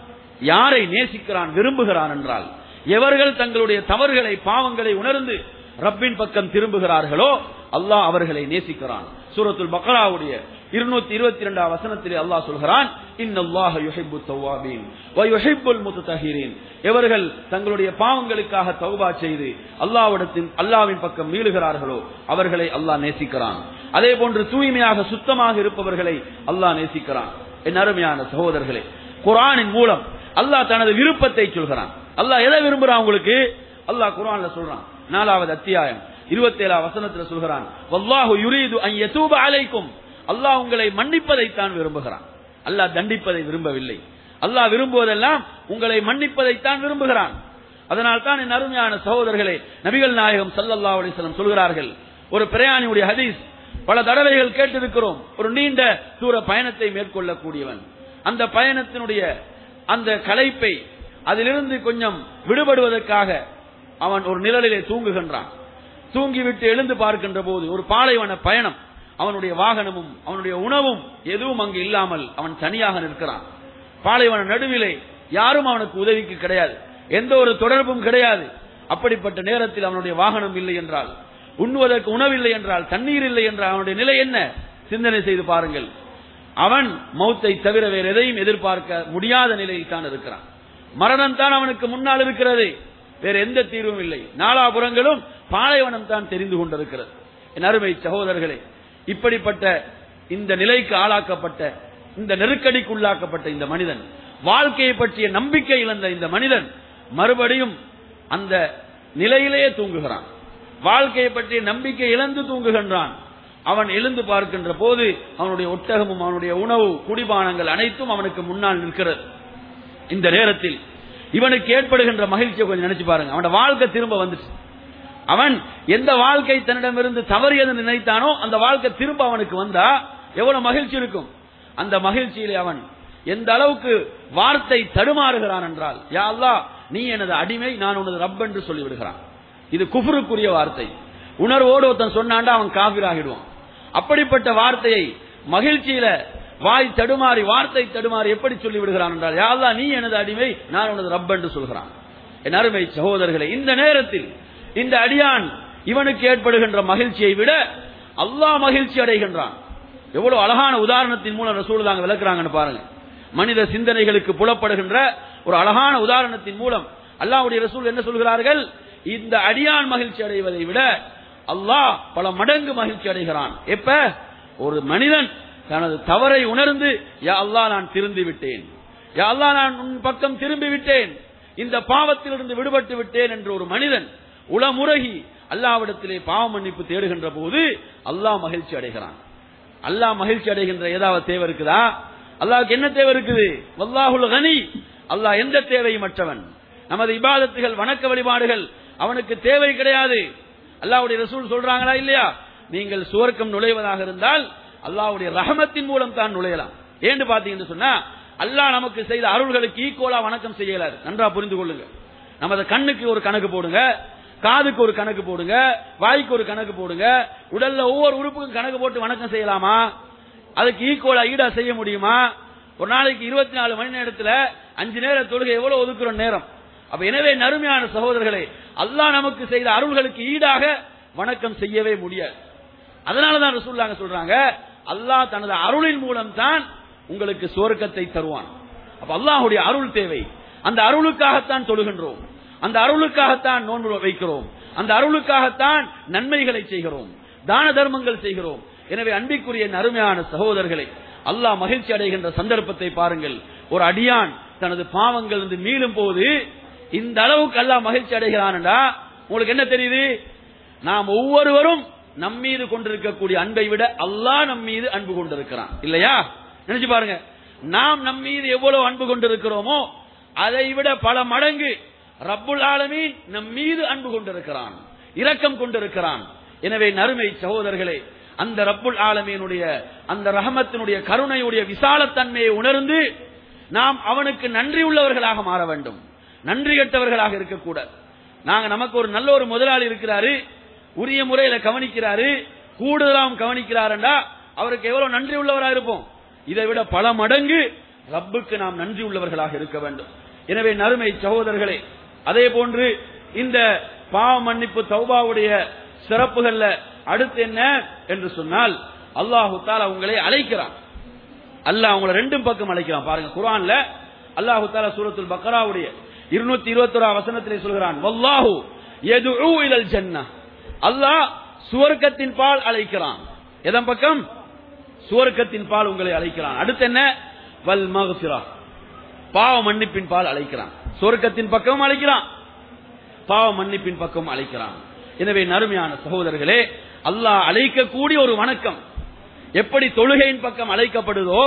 யாரை நேசிக்கிறான், விரும்புகிறான் என்றால், எவர்கள் தங்களுடைய தவறுகளை பாவங்களை உணர்ந்து ரப்பின் பக்கம் திரும்புகிறார்களோ அல்லாஹ் அவர்களை நேசிக்கிறான். சூரத்துல் பக்ராவுடைய 222 வசனத்திலே அல்லாஹ் சொல்கிறான், இன்னல்லாஹ யுஹிப்புத் தவ்வாபீன் வ யுஹிப்புல் முத்தஹிரீன். எவர்கள் தங்களுடைய பாவங்களுக்காக தௌபா செய்து அல்லாஹ்வின் பக்கம் மீளுகிறார்களோ அவர்களை அல்லாஹ் நேசிக்கிறான். அதே போன்று தூய்மையாக சுத்தமாக இருப்பவர்களை அல்லாஹ் நேசிக்கிறான். என் அருமையான சகோதரர்களே, குர்ஆனின் மூலம் அல்லாஹ் தனது விருப்பத்தை சொல்கிறான். அல்லாஹ் எதை விரும்புறான் உங்களுக்கு? அல்லாஹ் குர்ஆன்ல சொல்றான். 4வது அத்தியாயம் 27 வசனத்தில் சொல்கிறான், வல்லாஹு யுரீது அன் யதூப அலைக்கும். அல்லாஹ் உங்களை மன்னிப்பதைத்தான் விரும்புகிறான். அல்லாஹ் தண்டிப்பதை விரும்பவில்லை. அல்லாஹ் விரும்புவதெல்லாம் உங்களை மன்னிப்பதைத்தான் விரும்புகிறான். அதனால் தான் என் அருமையான சகோதரர்களே, நபிகள் நாயகம் ஸல்லல்லாஹு அலைஹி வஸல்லம் சொல்கிறார்கள், ஒரு பிரயாணியுடைய ஹதீஸ் பல தடவைகள் கேட்டிருக்கிறோம். ஒரு நீண்ட தூர பயணத்தை மேற்கொள்ளக்கூடியவன், அந்த பயணத்தினுடைய அந்த களைப்பை அதிலிருந்து கொஞ்சம் விடுபடுவதற்காக அவன் ஒரு நிழலிலே தூங்குகின்றான். தூங்கிவிட்டு எழுந்து பார்க்கின்ற போது ஒரு பாலைவன பயணம், அவனுடைய வாகனமும் அவனுடைய உணவும் எதுவும் அங்கு இல்லாமல் அவன் தனியாக நிற்கிறான். பாலைவன நடுவிலே யாரும் அவனுக்கு உதவிக்கு கிடையாது, எந்த ஒரு தொடர்பும் கிடையாது. அப்படிப்பட்ட நேரத்தில் அவனுடைய வாகனம் இல்லை என்றால், உண்ணுவதற்கு உணவில்லை என்றால், தண்ணீர் இல்லை என்றால் அவனுடைய நிலை என்ன? சிந்தனை செய்து பாருங்கள். அவன் மௌத்தை தவிர வேறு எதையும் எதிர்பார்க்க முடியாத நிலையில் தான் இருக்கிறான். மரணம் தான் அவனுக்கு முன்னால் இருக்கிறது, வேற எந்த தீர்வும் இல்லை. நாலாபுரங்களும் பாலைவனம் தான் தெரிந்து கொண்டிருக்கிறது. என் அருமை சகோதரர்களே, இப்படிப்பட்ட இந்த நிலைக்கு ஆளாக்கப்பட்ட, இந்த நெருக்கடிக்கு உள்ளாக்கப்பட்ட இந்த மனிதன், வாழ்க்கையை பற்றிய நம்பிக்கை இழந்த இந்த மனிதன் மறுபடியும் அந்த நிலையிலேயே தூங்குகிறான். வாழ்க்கையை பற்றிய நம்பிக்கை இழந்து தூங்குகின்றான். அவன் எழுந்து பார்க்கின்ற போது அவனுடைய ஒட்டகமும் அவனுடைய உணவு குடிபானங்கள் அனைத்தும் அவனுக்கு முன்னால் நிற்கிறது. இந்த நேரத்தில் இவனுக்கு ஏற்படுகின்ற மகிழ்ச்சியை கொஞ்சம் நினைச்சு பாருங்க. அவனோட வாழ்க்கை திரும்ப வந்துச்சு. அவன் எந்த வாழ்க்கை தன்னிடமிருந்து தவறியது நினைத்தானோ அந்த வாழ்க்கை திரும்ப அவனுக்கு வந்தா எவ்வளவு மகிழ்ச்சி இருக்கும். அந்த மகிழ்ச்சியிலே அவன் எந்த அளவுக்கு வார்த்தை தடுமாறுகிறான் என்றால், யா அல்லாஹ் நீ எனது அடிமை, நான் உனது ரப் என்று சொல்லிவிடுகிறான். இது குஃப்ருக்குரிய வார்த்தை. உணர்வோடு ஒருத்தன் சொன்னாண்டா அவன் காஃபிர் ஆகிடுவான். அப்படிப்பட்ட வார்த்தையை மகிழ்ச்சியில வாய் தடுமாறி வார்த்தை தடுமாறி எப்படி சொல்லிவிடுகிறான் என்றால், யா அல்லாஹ் நீ எனது அடிமை, நான் உனது ரப் என்று சொல்கிறான். என் அருமை சகோதரர்களே, இந்த நேரத்தில் இந்த அடியான் இவனுக்கு ஏற்படுகின்ற மகிழ்ச்சியை விட அல்லாஹ் மகிழ்ச்சி அடைகின்றான். எவ்வளவு அழகான உதாரணத்தின் மூலம் ரசூலுல்லாஹ் விளக்குறாங்கன்னு பாருங்க. மனித சிந்தனைகளுக்கு புலப்படுகின்ற ஒரு அழகான உதாரணத்தின் மூலம் அல்லாஹ்வுடைய ரசூல் என்ன சொல்கிறார்கள்? இந்த அடியான் மகிழ்ச்சி அடைவதை விட அல்லாஹ் பல மடங்கு மகிழ்ச்சி அடைகிறான். எப்ப ஒரு மனிதன் தனது தவறை உணர்ந்து, யா அல்லாஹ் நான் திருந்தி விட்டேன், யா அல்லாஹ் நான் உன் பக்கம் திரும்பி விட்டேன், இந்த பாவத்திலிருந்து விடுபட்டு விட்டேன் என்று ஒரு மனிதன் உளமுருகி அல்லாஹ்விடத்திலே பாவ மன்னிப்பு தேடுகின்ற போது அல்லாஹ் மகிழ்ச்சி அடைகிறான். அல்லாஹ் மகிழ்ச்சி அடைகின்ற ஏதாவது தேவை இருக்குதா? அல்லாஹ்வுக்கு என்ன தேவை இருக்குது? வல்லாஹுல் கனி, அல்லாஹ் எந்த தேவையும் மற்றவன். நமது இபாதத்துகள் வணக்க வழிபாடுகள் அவனுக்கு தேவை கிடையாது. அல்லாஹ்வுடைய ரசூல் சொல்றாங்களா இல்லையா? நீங்கள் சுவர்க்கம் நுழைவதாக இருந்தால் அல்லாஹ்வுடைய ரஹமத்தின் மூலம் தான் நுழையலாம். ஏன்னு பாத்தீங்கன்னு சொன்னா, அல்லாஹ் நமக்கு செய்த அருள்களுக்கு ஈக்குவலா வணக்கம் செய்யலாது. நன்றா புரிந்து கொள்ளுங்க. நமது கண்ணுக்கு ஒரு கணக்கு போடுங்க, காதுக்கு ஒரு கணக்கு போடுங்க, வாய்க்கு ஒரு கணக்கு போடுங்க, உடல்ல ஒவ்வொரு உறுப்புக்கும் கணக்கு போட்டு வணக்கம் செய்யலாமா? அதுக்கு ஈக்குவலா ஈடா செய்ய முடியுமா? ஒரு நாளைக்கு 24 மணி நேரத்துல 5 நேர தொழுகை எவ்வளவு ஒதுக்குற நேரம்? அப்ப எனவே நறுமையான சகோதரர்களே, அல்லாஹ் நமக்கு செய்த அருள்களுக்கு ஈடாக வணக்கம் செய்யவே முடியாது. அதனாலதான் ரசூலுல்லாஹ் சொல்றாங்க, அல்லாஹ் தனது அருளின் மூலம் தான் உங்களுக்கு சுவர்க்கத்தை தருவான். அப்ப அல்லாஹ்வுடைய அருள் தேவை. அந்த அருளுக்காகத்தான் தொழுகின்றோம், அந்த அருளுக்காகத்தான் நோன்பு வைக்கிறோம், அந்த அருளுக்காகத்தான் நன்மைகளை செய்கிறோம், தான தர்மங்கள் செய்கிறோம். எனவே அன்பிற்குரிய அருமையான சகோதரர்களே, அல்லாஹ் மகிழ்ச்சி அடைகின்ற சந்தர்ப்பத்தை பாருங்கள். ஒரு அடியான் தனது பாவங்கள் இருந்து மீளும் போது இந்த அளவுக்கு அல்லாஹ் மகிழ்ச்சி அடைகிறான்டா உங்களுக்கு என்ன தெரியுது? நாம் ஒவ்வொருவரும் நம் மீது கொண்டிருக்கக்கூடிய அன்பை விட அல்லாஹ் நம் மீது அன்பு கொண்டிருக்கிறான் இல்லையா? நினைச்சு பாருங்க. நாம் நம் மீது எவ்வளவு அன்பு கொண்டிருக்கிறோமோ அதை விட பல மடங்கு ரப்புல் ஆலமீன் நம் மீது அன்பு கொண்டிருக்கிறான், இரக்கம் கொண்டிருக்கிறான். எனவே நறுமை சகோதரர்களே, அந்த ரப்புல் ஆலமீனுடைய அந்த ரஹமத்தினுடைய கருணையுடைய விசாலத்தன்மையை உணர்ந்து நாம் அவனுக்கு நன்றி உள்ளவர்களாக மாற வேண்டும், நன்றி கெட்டவர்களாக இருக்கக்கூடாது. நமக்கு ஒரு நல்ல ஒரு முதலாளி இருக்கிறாரு, உரிய முறையில கவனிக்கிறாரு, கூடுதலாம் கவனிக்கிறாருண்டா அவருக்கு எவ்வளவு நன்றி உள்ளவராக இருப்போம். இதை விட பல மடங்கு ரப்புக்கு நாம் நன்றி உள்ளவர்களாக இருக்க வேண்டும். எனவே நறுமை சகோதரர்களே, அதே போன்று இந்த பாவ மன்னிப்பு தௌபாவுடைய சிறப்புகள்ல அடுத்து என்ன என்று சொன்னால், அல்லாஹு தஆலா உங்களை அழைக்கிறான். அல்லாஹ் உங்களை ரெண்டும் பக்கம் அழைக்கிறான். பாருங்க, குர்ஆன்ல அல்லாஹு தஆலா சூரத்துல் பக்ராவுடைய 221 வசனத்திலே சொல்கிறான், வல்லாஹு யதுஉ இலல் ஜன்னah, அல்லாஹ் சுவர்க்கத்தின் பால் அழைக்கிறான். எதன் பக்கம்? சுவர்க்கத்தின் பால் உங்களை அழைக்கிறான். அடுத்து என்ன? வல் மக்ஃபிரா, பாவ மன்னிப்பின் பால் அழைக்கிறான். சுவர்க்கத்தின் பக்கம் அழைக்கிறான், பாவ மன்னிப்பின் பக்கம் அழைக்கிறான். எனவே நறுமையான சகோதரர்களே, அல்லாஹ் அழைக்கக்கூடிய ஒரு வணக்கம் எப்படி தொழுகையின் பக்கம் அழைக்கப்படுதோ,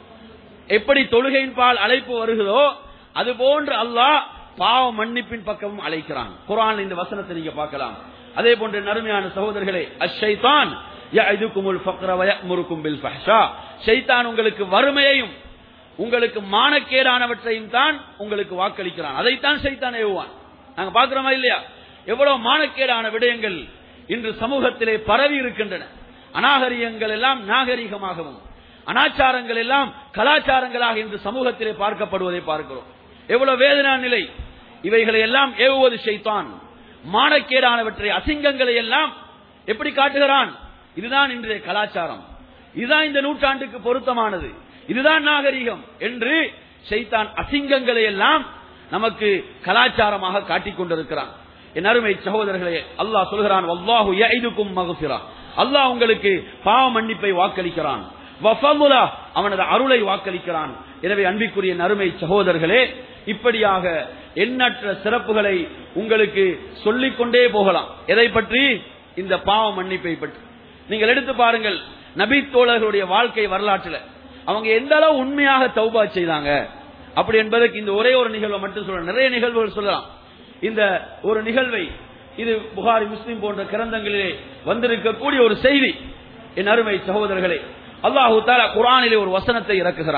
எப்படி தொழுகையின் பால் அழைப்பு வருகிறதோ, அது போன்று அல்லாஹ் பாவ மன்னிப்பின் பக்கமும் அழைக்கிறான். குர்ஆன் இந்த வசனத்தை நீங்க பார்க்கலாம். அதே போன்று நறுமையான சகோதரர்களே, அஷ்-ஷைத்தான் யஅதுகுமுல் ஃபக்ர வ யஅமுருகும் பில் ஃபஹ்ஷா, ஷைத்தான் உங்களுக்கு வறுமையையும் உங்களுக்கு மானக்கேடானவற்றையும் தான் உங்களுக்கு வாக்களிக்கிறான். அதைத்தான் ஷைத்தான் ஏவுவான். நாங்க பார்க்கிறோமா இல்லையா? எவ்வளவு மானக்கேடான விடயங்கள் இன்று சமூகத்திலே பரவி இருக்கின்றன. அநாகரிகங்கள் எல்லாம் நாகரிகமாகவும், அனாச்சாரங்கள் எல்லாம் கலாச்சாரங்களாக இன்று சமூகத்திலே பார்க்கப்படுவதை பார்க்கிறோம். எவ்வளவு வேதனா நிலை! இவைகளை எல்லாம் ஏவுவது ஷைத்தான். மானக்கேடானவற்றை, அசிங்கங்களை எல்லாம் எப்படி காட்டுகிறான்? இதுதான் இன்றைய கலாச்சாரம், இதுதான் இந்த நூற்றாண்டுக்கு பொருத்தமானது, இதுதான் நாகரிகம் என்று ஷைத்தான் அசிங்கங்களை எல்லாம் நமக்கு கலாச்சாரமாக காட்டிக் கொண்டிருக்கிறான். என் அருமை சகோதரர்களே, அல்லாஹ் சொல்கிறான், வல்லாஹு யஇதுகும் மக்ஃபிரா, அல்லாஹ் உங்களுக்கு பாவ மன்னிப்பை வாக்களிக்கிறான், வஃபதுலா, அவனது அருளை வாக்களிக்கிறான். எனவே அன்பிற்குரிய அருமை சகோதரர்களே, இப்படியாக எண்ணற்ற சிறப்புகளை உங்களுக்கு சொல்லிக்கொண்டே போகலாம். எதை பற்றி? இந்த பாவ மன்னிப்பை பற்றி. நீங்கள் எடுத்து பாருங்கள், நபி தோழர்களுடைய வாழ்க்கை வரலாற்றில் அவங்க எந்த அளவு உண்மையாக தௌபா செய்தாங்க அப்படி என்பதற்கு இந்த ஒரே ஒரு நிகழ்வை மட்டும் சொல்ல, நிறைய நிகழ்வுகள் சொல்லலாம். இந்த ஒரு நிகழ்வை, இது புகாரி, முஸ்லிம் போன்ற கிரந்தங்களிலே வந்திருக்கக்கூடிய ஒரு செய்தி. என் அருமை சகோதரர்களே, அல்லாஹு தஆலா குர்ஆனிலே ஒரு வசனத்தை இறக்குகிறான்.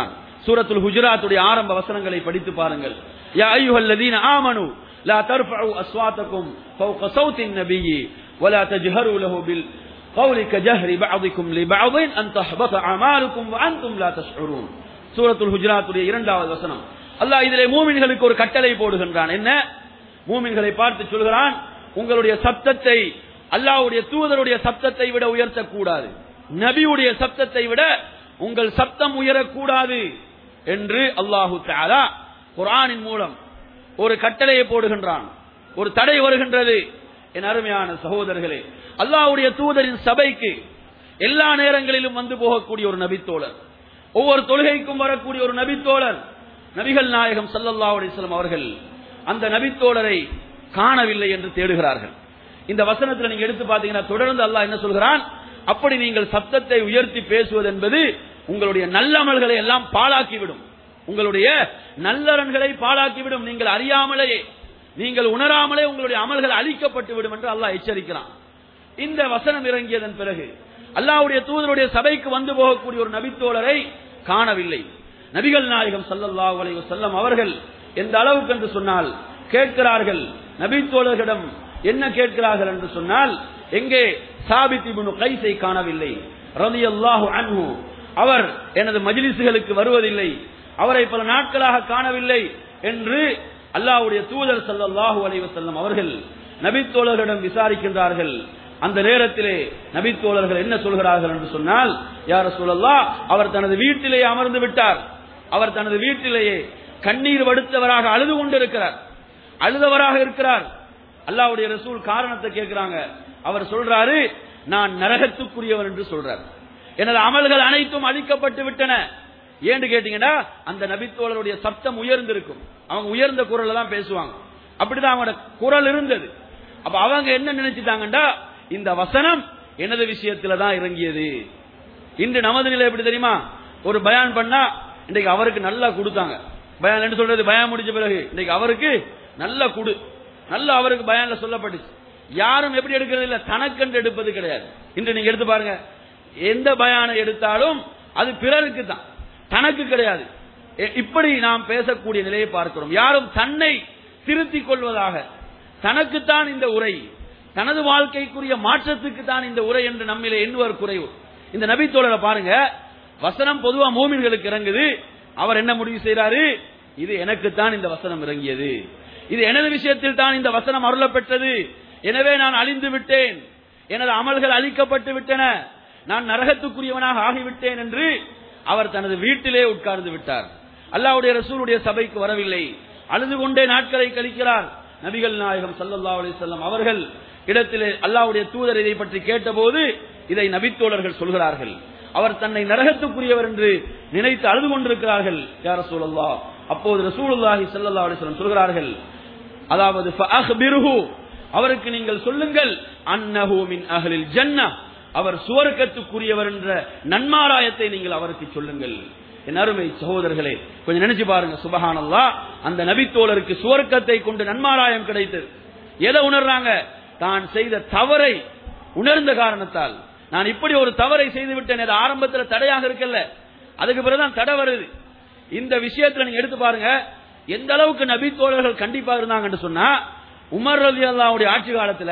சூரத்துல் ஹுஜராத்துடைய ஆரம்ப வசனங்களை படித்து பாருங்கள். யா அய்யுஹல்லதீன ஆமனு லா தர்ஃபஉ அஸ்வாத்தகும் ஃபௌக ஸௌத்தின் நபிய்யி வலா தஜ்ஹரு லஹு பில் கௌலி கஜஹரி பஅதிகும் லிபஅதின் அன் தஹ்பத அமாலுகும் வ அன்தும் லா தஷ்உரூன். சூரத்துல் ஹுஜராத்துடைய 2வது வசனம். அல்லாஹ் இதிலே மூமின்களுக்கு ஒரு கட்டளை போடுகின்றான். என்ன? மூமின்களை பார்த்து சொல்கிறான், உங்களுடைய சப்தத்தை அல்லாஹ்வுடைய தூதருடைய சப்தத்தை விட உயர்த்தக்கூடாது, நபியுடைய சப்தத்தை விட உங்கள் சப்தம் உயரக்கூடாது என்று அல்லாஹு தஆலா குர்ஆனின் மூலம் ஒரு கட்டளையை போடுகின்றான். ஒரு தடை வருகின்றது. என் அருமையான சகோதரர்களே, அல்லாஹ்வுடைய தூதரின் சபைக்கு எல்லா நேரங்களிலும் வந்து போகக்கூடிய ஒரு நபித்தோழர், ஒவ்வொரு தொழுகைக்கும் வரக்கூடிய ஒரு நபித்தோழர் நபிகள் நாயகம் ஸல்லல்லாஹு அலைஹி வஸல்லம் அவர்கள் அந்த நபித்தோழரை காணவில்லை என்று தேடுகிறார்கள். இந்த வசனத்தில் நீங்க எடுத்து பாத்தீங்கன்னா தொடர்ந்து அல்லாஹ் என்ன சொல்கிறான், அப்படி நீங்கள் சப்தத்தை உயர்த்தி பேசுவது என்பது உங்களுடைய நல்லமல்களை எல்லாம் பாழாக்கிவிடும், உங்களுடைய நல்லறன்களை பாழாக்கிவிடும், நீங்கள் அறியாமலேயே நீங்கள் உணராமலே உங்களுடைய அமல்கள் அழிக்கப்பட்டு விடும் என்று அல்லாஹ் எச்சரிக்கிறான். இந்த வசனம் இறங்கியதன் பிறகு அல்லாஹ்வுடைய தூதருடைய சபைக்கு வந்து போகக்கூடிய ஒரு நபித்தோழரை காணவில்லை. நபிகள் நாயகம் ஸல்லல்லாஹு அலைஹி வஸல்லம் அவர்கள் எந்த அளவுக்கு என்று சொன்னால் கேட்கிறார்கள், நபித்தோழர்களிடம் என்ன கேட்கிறார்கள் என்று சொன்னால், எங்கே சாபித் இப்னு கைஸை காணவில்லை ரலியல்லாஹு அன்ஹு, அவர் எனது மஜ்லிஸ்களுக்கு வருவதில்லை, அவரை பல நாட்களாக காணவில்லை என்று அல்லாஹ்வுடைய தூதர் ஸல்லல்லாஹு அலைஹி வஸல்லம் அவர்கள் நபித்தோழர்களிடம் விசாரிக்கின்றார்கள். அந்த நேரத்திலே நபித்தோழர்கள் என்ன சொல்கிறார்கள் என்று சொன்னால், யா ரசூலல்லாஹ், அவர் தனது வீட்டிலேயே அமர்ந்து விட்டார், அவர் தனது வீட்டிலேயே கண்ணீர் வடித்தவராக அழுது கொண்டிருக்கிறார், அழுதவராக இருக்கிறார். அல்லாஹ்வுடைய ரசூல் காரணத்தை கேட்கிறாங்க. அவர் சொல்றாரு, நான் நரகத்துக்குரியவர் என்று சொல்றார், எனது அமல்கள் அனைத்தும் அழிக்கப்பட்டு விட்டன. ஏன்னு கேட்டீங்கன்னா அந்த நபித்தோழருடைய சப்தம் உயர்ந்திருக்கும், அவங்க உயர்ந்த குரல்ல தான் பேசுவாங்க, அப்படிதான் அவங்களோட குரல் இருந்தது. அப்ப அவங்க என்ன நினைச்சிட்டாங்கடா, இந்த வசனம் எனது விஷயத்துல தான் இறங்கியது. இன்று நமது நிலை எப்படி தெரியுமா, ஒரு பயான் பண்ணா இன்றைக்கு அவருக்கு நல்லா கொடுத்தாங்க, பயான் என்ன சொல்றது, பயான் முடிஞ்ச பிறகு இன்றைக்கு அவருக்கு நல்ல குடு, நல்ல அவருக்கு பயான்ல சொல்லப்பட்டுச்சு. யாரும் எப்படி எடுக்கிறது இல்ல, தனக்கென்று எடுப்பது கிடையாது. இன்று நீங்க எடுத்து பாருங்க, எந்த பயானை எடுத்தாலும் அது பிறருக்கு தான், தனக்கு கிடையாது. இப்படி நாம் பேசக்கூடிய நிலையை பார்க்கிறோம். யாரும் தன்னை திருத்திக் கொள்வதாக, தனக்குத்தான் இந்த உரை, தனது வாழ்க்கைக்குரிய மாற்றத்துக்கு தான் இந்த உரை என்று நம்மிலே எண்ணுவர் குறைவு. இந்த நபித்தோழரை பாருங்க, வசனம் பொதுவா மூமின்களுக்கு இறங்குது, அவர் என்ன முடிவு செய்யறாரு, இது எனக்குத்தான் இந்த வசனம் இறங்கியது, இது எனது விஷயத்தில் தான் இந்த வசனம் அருளப் பெற்றது, எனவே நான் அழிந்து விட்டேன், எனது அமல்கள் அழிக்கப்பட்டு விட்டன, நான் நரகத்துக்குரியவனாக ஆகிவிட்டேன் என்று அவர் தனது வீட்டிலே உட்கார்ந்து விட்டார். அல்லாஹ்வுடைய ரசூலுடைய சபைக்கு வரவில்லை, அழுது கொண்டே நாட்களை கழிக்கிறார். நபிகள் நாயகம் ஸல்லல்லாஹு அலைஹி வஸல்லம் அவர்கள் இடத்திலே அல்லாஹ்வுடைய தூதர் இதை பற்றி கேட்டபோது இதை நபித்தோழர்கள் சொல்கிறார்கள், அவர் தன்னை நரகத்துக்குரியவர் என்று நினைத்து அழுது கொண்டிருக்கிறார்கள். யா ரசூலல்லாஹ், அப்போது ரசூலுல்லாஹி ஸல்லல்லாஹு அலைஹி வஸல்லம் சொல்கிறார்கள், அதாவது ஃபஅக்பிருஹு, அவருக்கு நீங்கள் சொல்லுங்கள், அன்னஹு மின் அஹ்லில் ஜன்னah, அவர் சுவர்க்கத்துக்குரியவர் என்ற நன்மாராயத்தை நீங்கள் அவருக்கு சொல்லுங்கள். என் அருமை சகோதரர்களே, கொஞ்சம் நினைச்சு பாருங்க, சுபஹானல்லாஹ், அந்த நபித்தோழருக்கு சுவர்க்கத்தை கொண்டு நன்மாராயம் கிடைத்தது. எதை உணர்றாங்க, தான் செய்த தவறை உணர்ந்த காரணத்தால், நான் இப்படி ஒரு தவறை செய்து விட்டேன், அது ஆரம்பத்தில் தடையாக இருக்கல, அதுக்கு பிறகுதான் தடை வருது. இந்த விஷயத்துல நீங்க எடுத்து பாருங்க, எந்த அளவுக்கு நபித்தோழர்கள் கண்டிப்பா இருந்தாங்கன்னு சொன்னா, உமர் ரலியல்லாஹுடைய ஆட்சி காலத்துல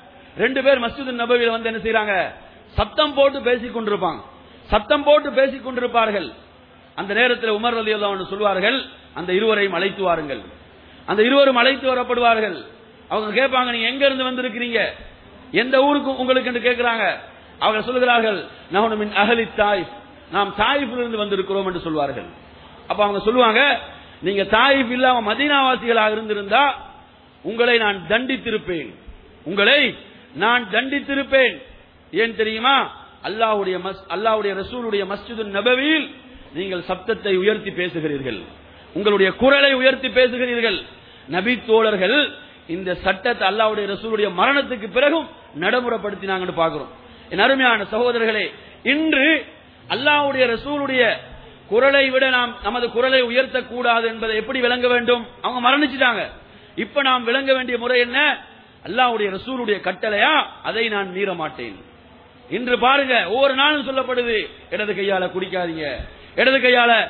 2 பேர் மஸ்ஜித் நபவியில வந்து என்ன செய்யறாங்க, சத்தம் போட்டு பேசிக் கொண்டிருப்பாங்க, சத்தம் போட்டு பேசிக் கொண்டிருப்பார்கள். அந்த நேரத்தில் உமர் ரலியல்லாஹு சொல்வார்கள், அந்த இருவரையும் அழைத்து வாருங்கள். அந்த இருவரும் அழைத்து வரப்படுவார்கள். அவங்க கேட்பாங்க, நீங்க எங்க இருந்து வந்திருக்கிறீங்க, எந்த ஊருக்கு உங்களுக்கு என்று கேட்கிறாங்க. அவங்க சொல்கிறார்கள், நஹ்னு மின் அஹ்லி தாயிஃப், நாம் தாயிஃபில் இருந்து வந்திருக்கிறோம் என்று சொல்வார்கள். அப்ப அவங்க சொல்லுவாங்க, நீங்க தாயிஃப் இல்லாம மதீனாவாசிகளாக இருந்திருந்தா உங்களை நான் தண்டித்திருப்பேன், உங்களை நான் தண்டித்திருப்பேன். ஏன் தெரியுமா, அல்லாஹ்வுடைய ரசூலுடைய மஸ்ஜிது நபவியில் நீங்கள் சப்தத்தை உயர்த்தி பேசுகிறீர்கள், உங்களுடைய குரலை உயர்த்தி பேசுகிறீர்கள். நபி தோழர்கள் இந்த சட்டத்தை அல்லாஹ்வுடைய ரசூலுடைய மரணத்துக்கு பிறகும் நடைமுறைப்படுத்தினாங்கன்னு பார்க்கிறோம். என் அருமையான சகோதரர்களே, இன்று அல்லாஹ்வுடைய ரசூலுடைய குரலை விட நாம் நமது குரலை உயர்த்தக்கூடாது என்பதை எப்படி விளங்க வேண்டும், அவங்க மரணிச்சிட்டாங்க. இப்ப நாம் விளங்க வேண்டிய முறை என்ன, அல்லாஹ்வுடைய ரசூலுடைய கட்டளையா, அதை நான் மீற மாட்டேன். இன்று பாருங்க, ஒவ்வொரு நாளும் சொல்லப்படுது, இடது கையால குடிக்காதீங்க, இடது கையால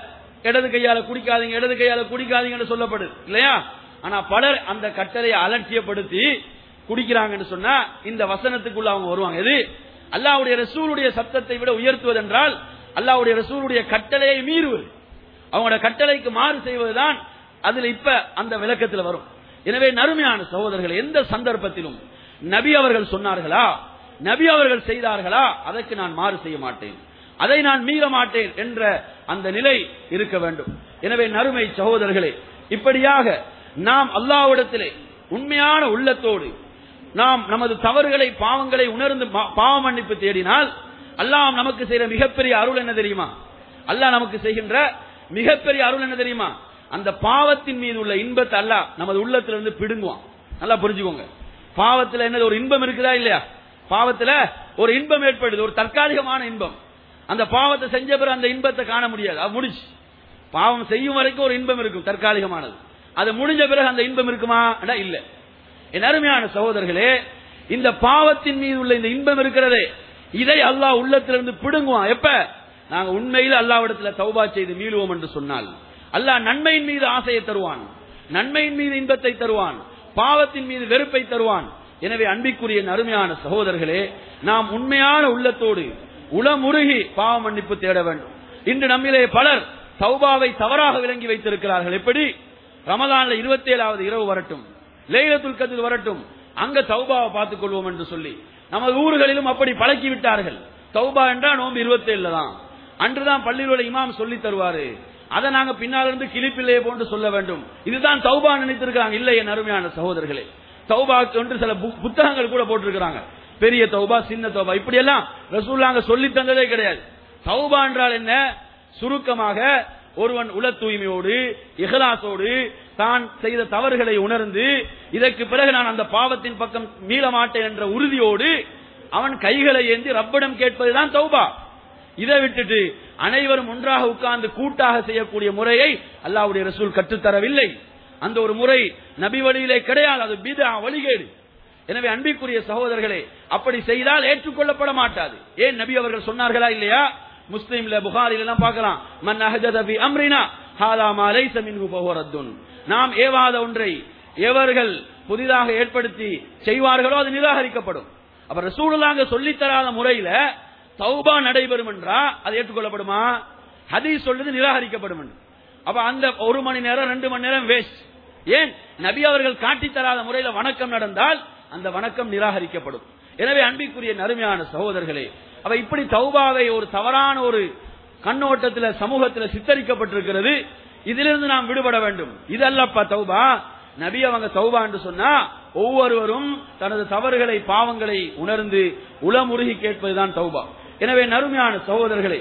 இடது கையால குடிக்காதீங்க, இடது கையால குடிக்காதீங்கன்னு சொல்லப்படுது இல்லையா? ஆனா பலர் அந்த கட்டளையை அலட்சியப்படுத்தி குடிக்கிறாங்கன்னு சொன்னா இந்த வசனத்துக்குள்ள அவங்க வருவாங்க. எது அல்லாஹ்வுடைய ரசூலுடைய சத்தத்தை விட உயர்த்துவது என்றால் அல்லாஹ்வுடைய ரசூலுடைய கட்டளையை மீறுவது, அவங்களோட கட்டளைக்கு மாறு செய்வதுதான் அதுல இப்ப அந்த விளக்கத்தில் வரும். எனவே நறுமையான சகோதரர்கள், எந்த சந்தர்ப்பத்திலும் நபி அவர்கள் சொன்னார்களா, நபி அவர்கள் செய்தார்களா, அதற்கு நான் மாறு செய்ய மாட்டேன், அதை நான் மீற மாட்டேன் என்ற அந்த நிலை இருக்க வேண்டும். எனவே நறுமை சகோதரர்களே, இப்படியாக நாம் அல்லாஹ்விடத்திலே உண்மையான உள்ளத்தோடு நாம் நமது தவறுகளை பாவங்களை உணர்ந்து பாவ மன்னிப்பு தேடினால் அல்லாஹ் நமக்கு செய்கிற மிகப்பெரிய அருள் என்ன தெரியுமா? அல்லாஹ் நமக்கு செய்கின்ற மிகப்பெரிய அருள் என்ன தெரியுமா? அந்த பாவத்தின் மீது உள்ள இன்பத்தை அல்லாஹ் நமது உள்ளத்திலிருந்து பிடுங்குவான். நல்லா புரிஞ்சுக்கோங்க. பாவத்தில் என்ன ஒரு இன்பம் இருக்குதா இல்லையா? பாவத்துல ஒரு இன்பம் ஏற்படுது, ஒரு தற்காலிகமான இன்பம். அந்த பாவத்தை செஞ்ச பிறகு அந்த இன்பத்தை காண முடியாது, அது முடிச்சு. பாவம் செய்யும் வரைக்கும் ஒரு இன்பம் இருக்கும், தற்காலிகமானது. அது முடிஞ்ச பிறகு அந்த இன்பம் இருக்குமா? இல்ல. என் அருமையான சகோதரர்களே, இந்த பாவத்தின் மீது உள்ள இந்த இன்பம் இருக்கிறதே, இதை அல்லாஹ் உள்ளத்திலிருந்து பிடுங்குவான். எப்ப நாங்க உண்மையில் அல்லாஹ்விடத்துல தௌபா செய்து மீளுவோம் என்று சொன்னால் அல்லாஹ் நன்மையின் மீது ஆசையை தருவான், நன்மையின் மீது இன்பத்தை தருவான், பாவத்தின் மீது வெறுப்பை தருவான். எனவே அன்பிற்குரிய அருமையான சகோதரர்களே, நாம் உண்மையான உள்ளத்தோடு உளமுருகி பாவ மன்னிப்பு தேட வேண்டும். இன்று நம்மிலே பலர் தௌபாவை தவறாக விளங்கி வைத்திருக்கிறார்கள். எப்படி ரமலான்ல 27வது இரவு வரட்டும், லைலத்துல் கத்ர் வரட்டும், அங்க தௌபாவை பார்த்துக் கொள்வோம் என்று சொல்லி நமது ஊர்களிலும் அப்படி பழக்கி விட்டார்கள். தௌபா என்றால் நோன்பு 27 தான், அன்றுதான் பள்ளியில் உள்ள இமாம் சொல்லி தருவாரு, அதை நாங்க பின்னால் இருந்து கிளிப்பிள்ளையை போன்று சொல்ல வேண்டும், இதுதான் தௌபா நினைத்திருக்காங்க. இல்லை என் அருமையான சகோதரர்களே, தௌபா என்று சில புத்தகங்கள் கூட போட்டிருக்கிறாங்க, பெரிய தௌபா, சின்ன தௌபா, இப்படி எல்லாம் ரசூலுல்லாஹ் சொல்லி தந்ததே கிடையாது. தௌபா என்றால் என்ன? சுருக்கமாக ஒருவன் உள தூய்மையோடு இஹ்லாஸோடு தான் செய்த தவறுகளை உணர்ந்து இதற்கு பிறகு நான் அந்த பாவத்தின் பக்கம் மீள மாட்டேன் என்ற உறுதியோடு அவன் கைகளை ஏந்தி ரப்பிடம் கேட்பதுதான் தௌபா. இதை விட்டுட்டு அனைவரும் ஒன்றாக உட்கார்ந்து கூட்டாக செய்யக்கூடிய முறையை அல்லாஹ்வுடைய ரசூல் கற்றுத்தரவில்லை. அந்த ஒரு முறை நபி வழியிலே கிடையாது, அது பித்ஆ, வழிகேடு. எனவே அன்பிற்குரிய சகோதரர்களே, அப்படி செய்தால் ஏற்றுக்கொள்ளப்பட மாட்டாது. ஏன் நபி அவர்கள் சொன்னார்களா இல்லையா? முஸ்லிம்ல புகாரில எல்லாம் பார்க்கலாம், மன் அஹதத ஃபி அம்ரினா ஹாதா மா லைஸ மின்ஹு ஃபஹுவ ரத்துன். நாம் ஏவாத ஒன்றை எவர்கள் புதிதாக ஏற்படுத்தி செய்வார்களோ அது நிராகரிக்கப்படும். அப்ப ரசூலுல்லாஹ் சொல்லித் தராத முறையில தௌபா நடைபெறும் என்றா அது ஏற்றுக்கொள்ளப்படுமா? ஹதீஸ் சொல்லுது நிராகரிக்கப்படும். அப்ப அந்த 1 மணி நேரம் 2 மணி நேரம் வேஸ்ட். ஏன்? நபி அவர்கள் காட்டி தராத முறையில வணக்கம் நடந்தால் அந்த வணக்கம் நிராகரிக்கப்படும். எனவே அன்பிற்குரிய அருமையான சகோதரர்களே, அவ இப்படி தௌபாவை ஒரு தவறான ஒரு கண்ணோட்டத்தில் சமூகத்தில் சித்தரிக்கப்பட்டிருக்கிறது. இதிலிருந்து நாம் விடுபட வேண்டும். இதல்லப்பா தௌபா. நபி அவங்க தௌபா என்று சொன்னா ஒவ்வொருவரும் தனது தவறுகளை பாவங்களை உணர்ந்து உளமுருகி கேட்பதுதான் தௌபா. எனவே அருமையான சகோதரர்களே,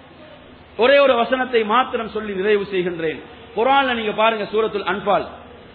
ஒரே ஒரு வசனத்தை மாத்திரம் சொல்லி நிறைவு செய்கின்றேன். குர்ஆன்ல நீங்க பாருங்க, சூரத்துல் அன்பால்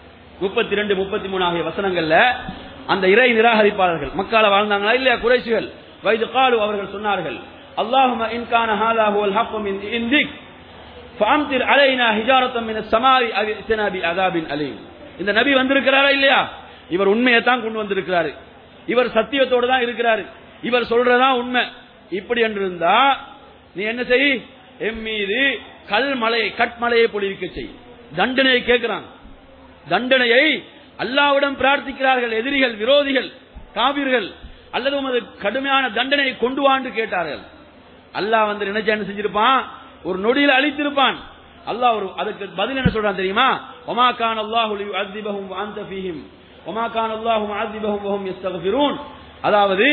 32, 33 ஆகிய வசனங்கள்ல அந்த இறை நிராகரிப்பாளர்கள் மக்கால வாழ்ந்தாங்களா இல்லையா? குறைஷிகள் வைது காலு அவர்கள் சொன்னார்கள், அல்லாஹும்ம இன் கான ஹாதா ஹுவல் ஹக் மின் இன்திக் ஃபஅம்திர் அலைனா ஹிஜாரத்தன் மினஸ் ஸமாஇ அவ் இத்னா பிஅஸாபின் அலீம். இந்த நபி வந்திருக்கிறாரா இல்லையா? இவர் உண்மையை தான் கொண்டு வந்திருக்கிறாரு, இவர் சத்தியத்தோடு தான் இருக்கிறாரு, இவர் சொல்றதா உண்மை. இப்படி என்று இருந்தா நீ என்ன செய்? எம் மீது கல்மலையை கட்மலையை பொழிவிக்க செய். தண்டனையை கேட்கிறான். தண்டனையை அல்லாஹ்விடம் பிரார்த்திக்கிறார்கள் எதிரிகள், விரோதிகள், காபிர்கள். அல்லது உமது கடுமையான தண்டனையை கொண்டு வாண்டு கேட்டார்கள். அல்லாஹ் வந்து நினைச்சா என்ன செஞ்சிருப்பான்? ஒரு நொடியில் அழித்திருப்பான். அல்லாஹ் ஒரு அதுக்கு பதில் என்ன சொல்றான் தெரியுமா? வமா கான அல்லாஹு லியுஅஸிபஹும் வ அன்த ஃபீஹிம் வமா கான அல்லாஹு முஅஸிபஹும் வஹும் யஸ்தக்ஃபிரூன். அதாவது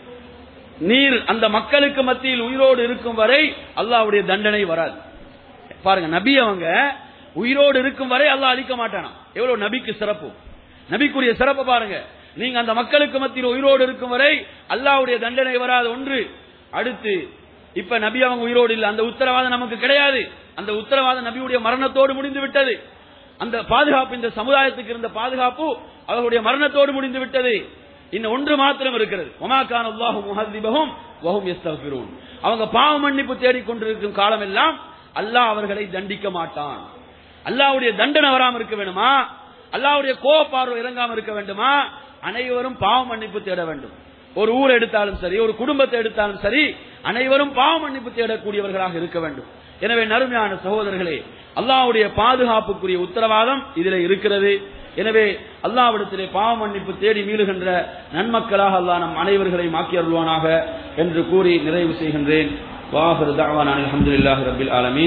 நீர் அந்த மக்களுக்கு மத்தியில் உயிரோடு இருக்கும் வரை அல்லாஹ்வுடைய தண்டனை வராது. பாருங்க, நபி அவங்க உயிரோடு இருக்கும் வரை அல்லாஹ் அழிக்க மாட்டானா. எவ்வளவு நபிக்கு சிறப்பு, நபிக்குரிய சிறப்பு பாருங்க. நீங்க அந்த மக்களுக்கு மத்தியில் உயிரோடு இருக்கும் வரை அல்லாஹ்வுடைய தண்டனை வராது ஒன்று. அடுத்து இப்ப நபி அவங்க உயிரோடு இல்ல, அந்த உத்தரவாதம் நமக்கு கிடையாது. அந்த உத்தரவாதம் நபியுடைய மரணத்தோடு முடிந்து விட்டது. அந்த பாதுகாப்பு, இந்த சமுதாயத்துக்கு இருந்த பாதுகாப்பு அவர்களுடைய மரணத்தோடு முடிந்து விட்டது. இன்னும் ஒன்று மாத்திரம் இருக்கிறது, வமா கான அல்லாஹு முஅஸிபஹும் வஹும் யஸ்தக்ஃபிரூன். அவங்க பாவ மன்னிப்பு தேடிக்கொண்டிருக்கும் காலம் எல்லாம் அல்லாஹ் அவர்களை தண்டிக்க மாட்டான். அல்லாஹ்வுடைய தண்டனை வராம இருக்க வேண்டுமா? அல்லாஹ்வுடைய கோபப்பார்வை இறங்காம இருக்க வேண்டுமா? அனைவரும் பாவ மன்னிப்பு தேட வேண்டும். ஒரு ஊர் எடுத்தாலும் சரி, ஒரு குடும்பத்தை எடுத்தாலும் சரி, அனைவரும் பாவ மன்னிப்பு தேடக்கூடியவர்களாக இருக்க வேண்டும். எனவே நறுமையான சகோதரர்களே, அல்லாஹ்வுடைய பாதுகாப்புக்குரிய உத்தரவாதம் இதில் இருக்கிறது. எனவே அல்லாஹ்விடத்திலே பாவ மன்னிப்பு தேடி மீளுகின்ற நன்மக்களாக அல்லாஹ் நம் அனைவர்களையும் ஆக்கி அருள்வானாக என்று கூறி நிறைவு செய்கின்றேன். வாஹிரு தஅவானா அல்ஹம்துலில்லாஹி ரப்பில் ஆலமீன்.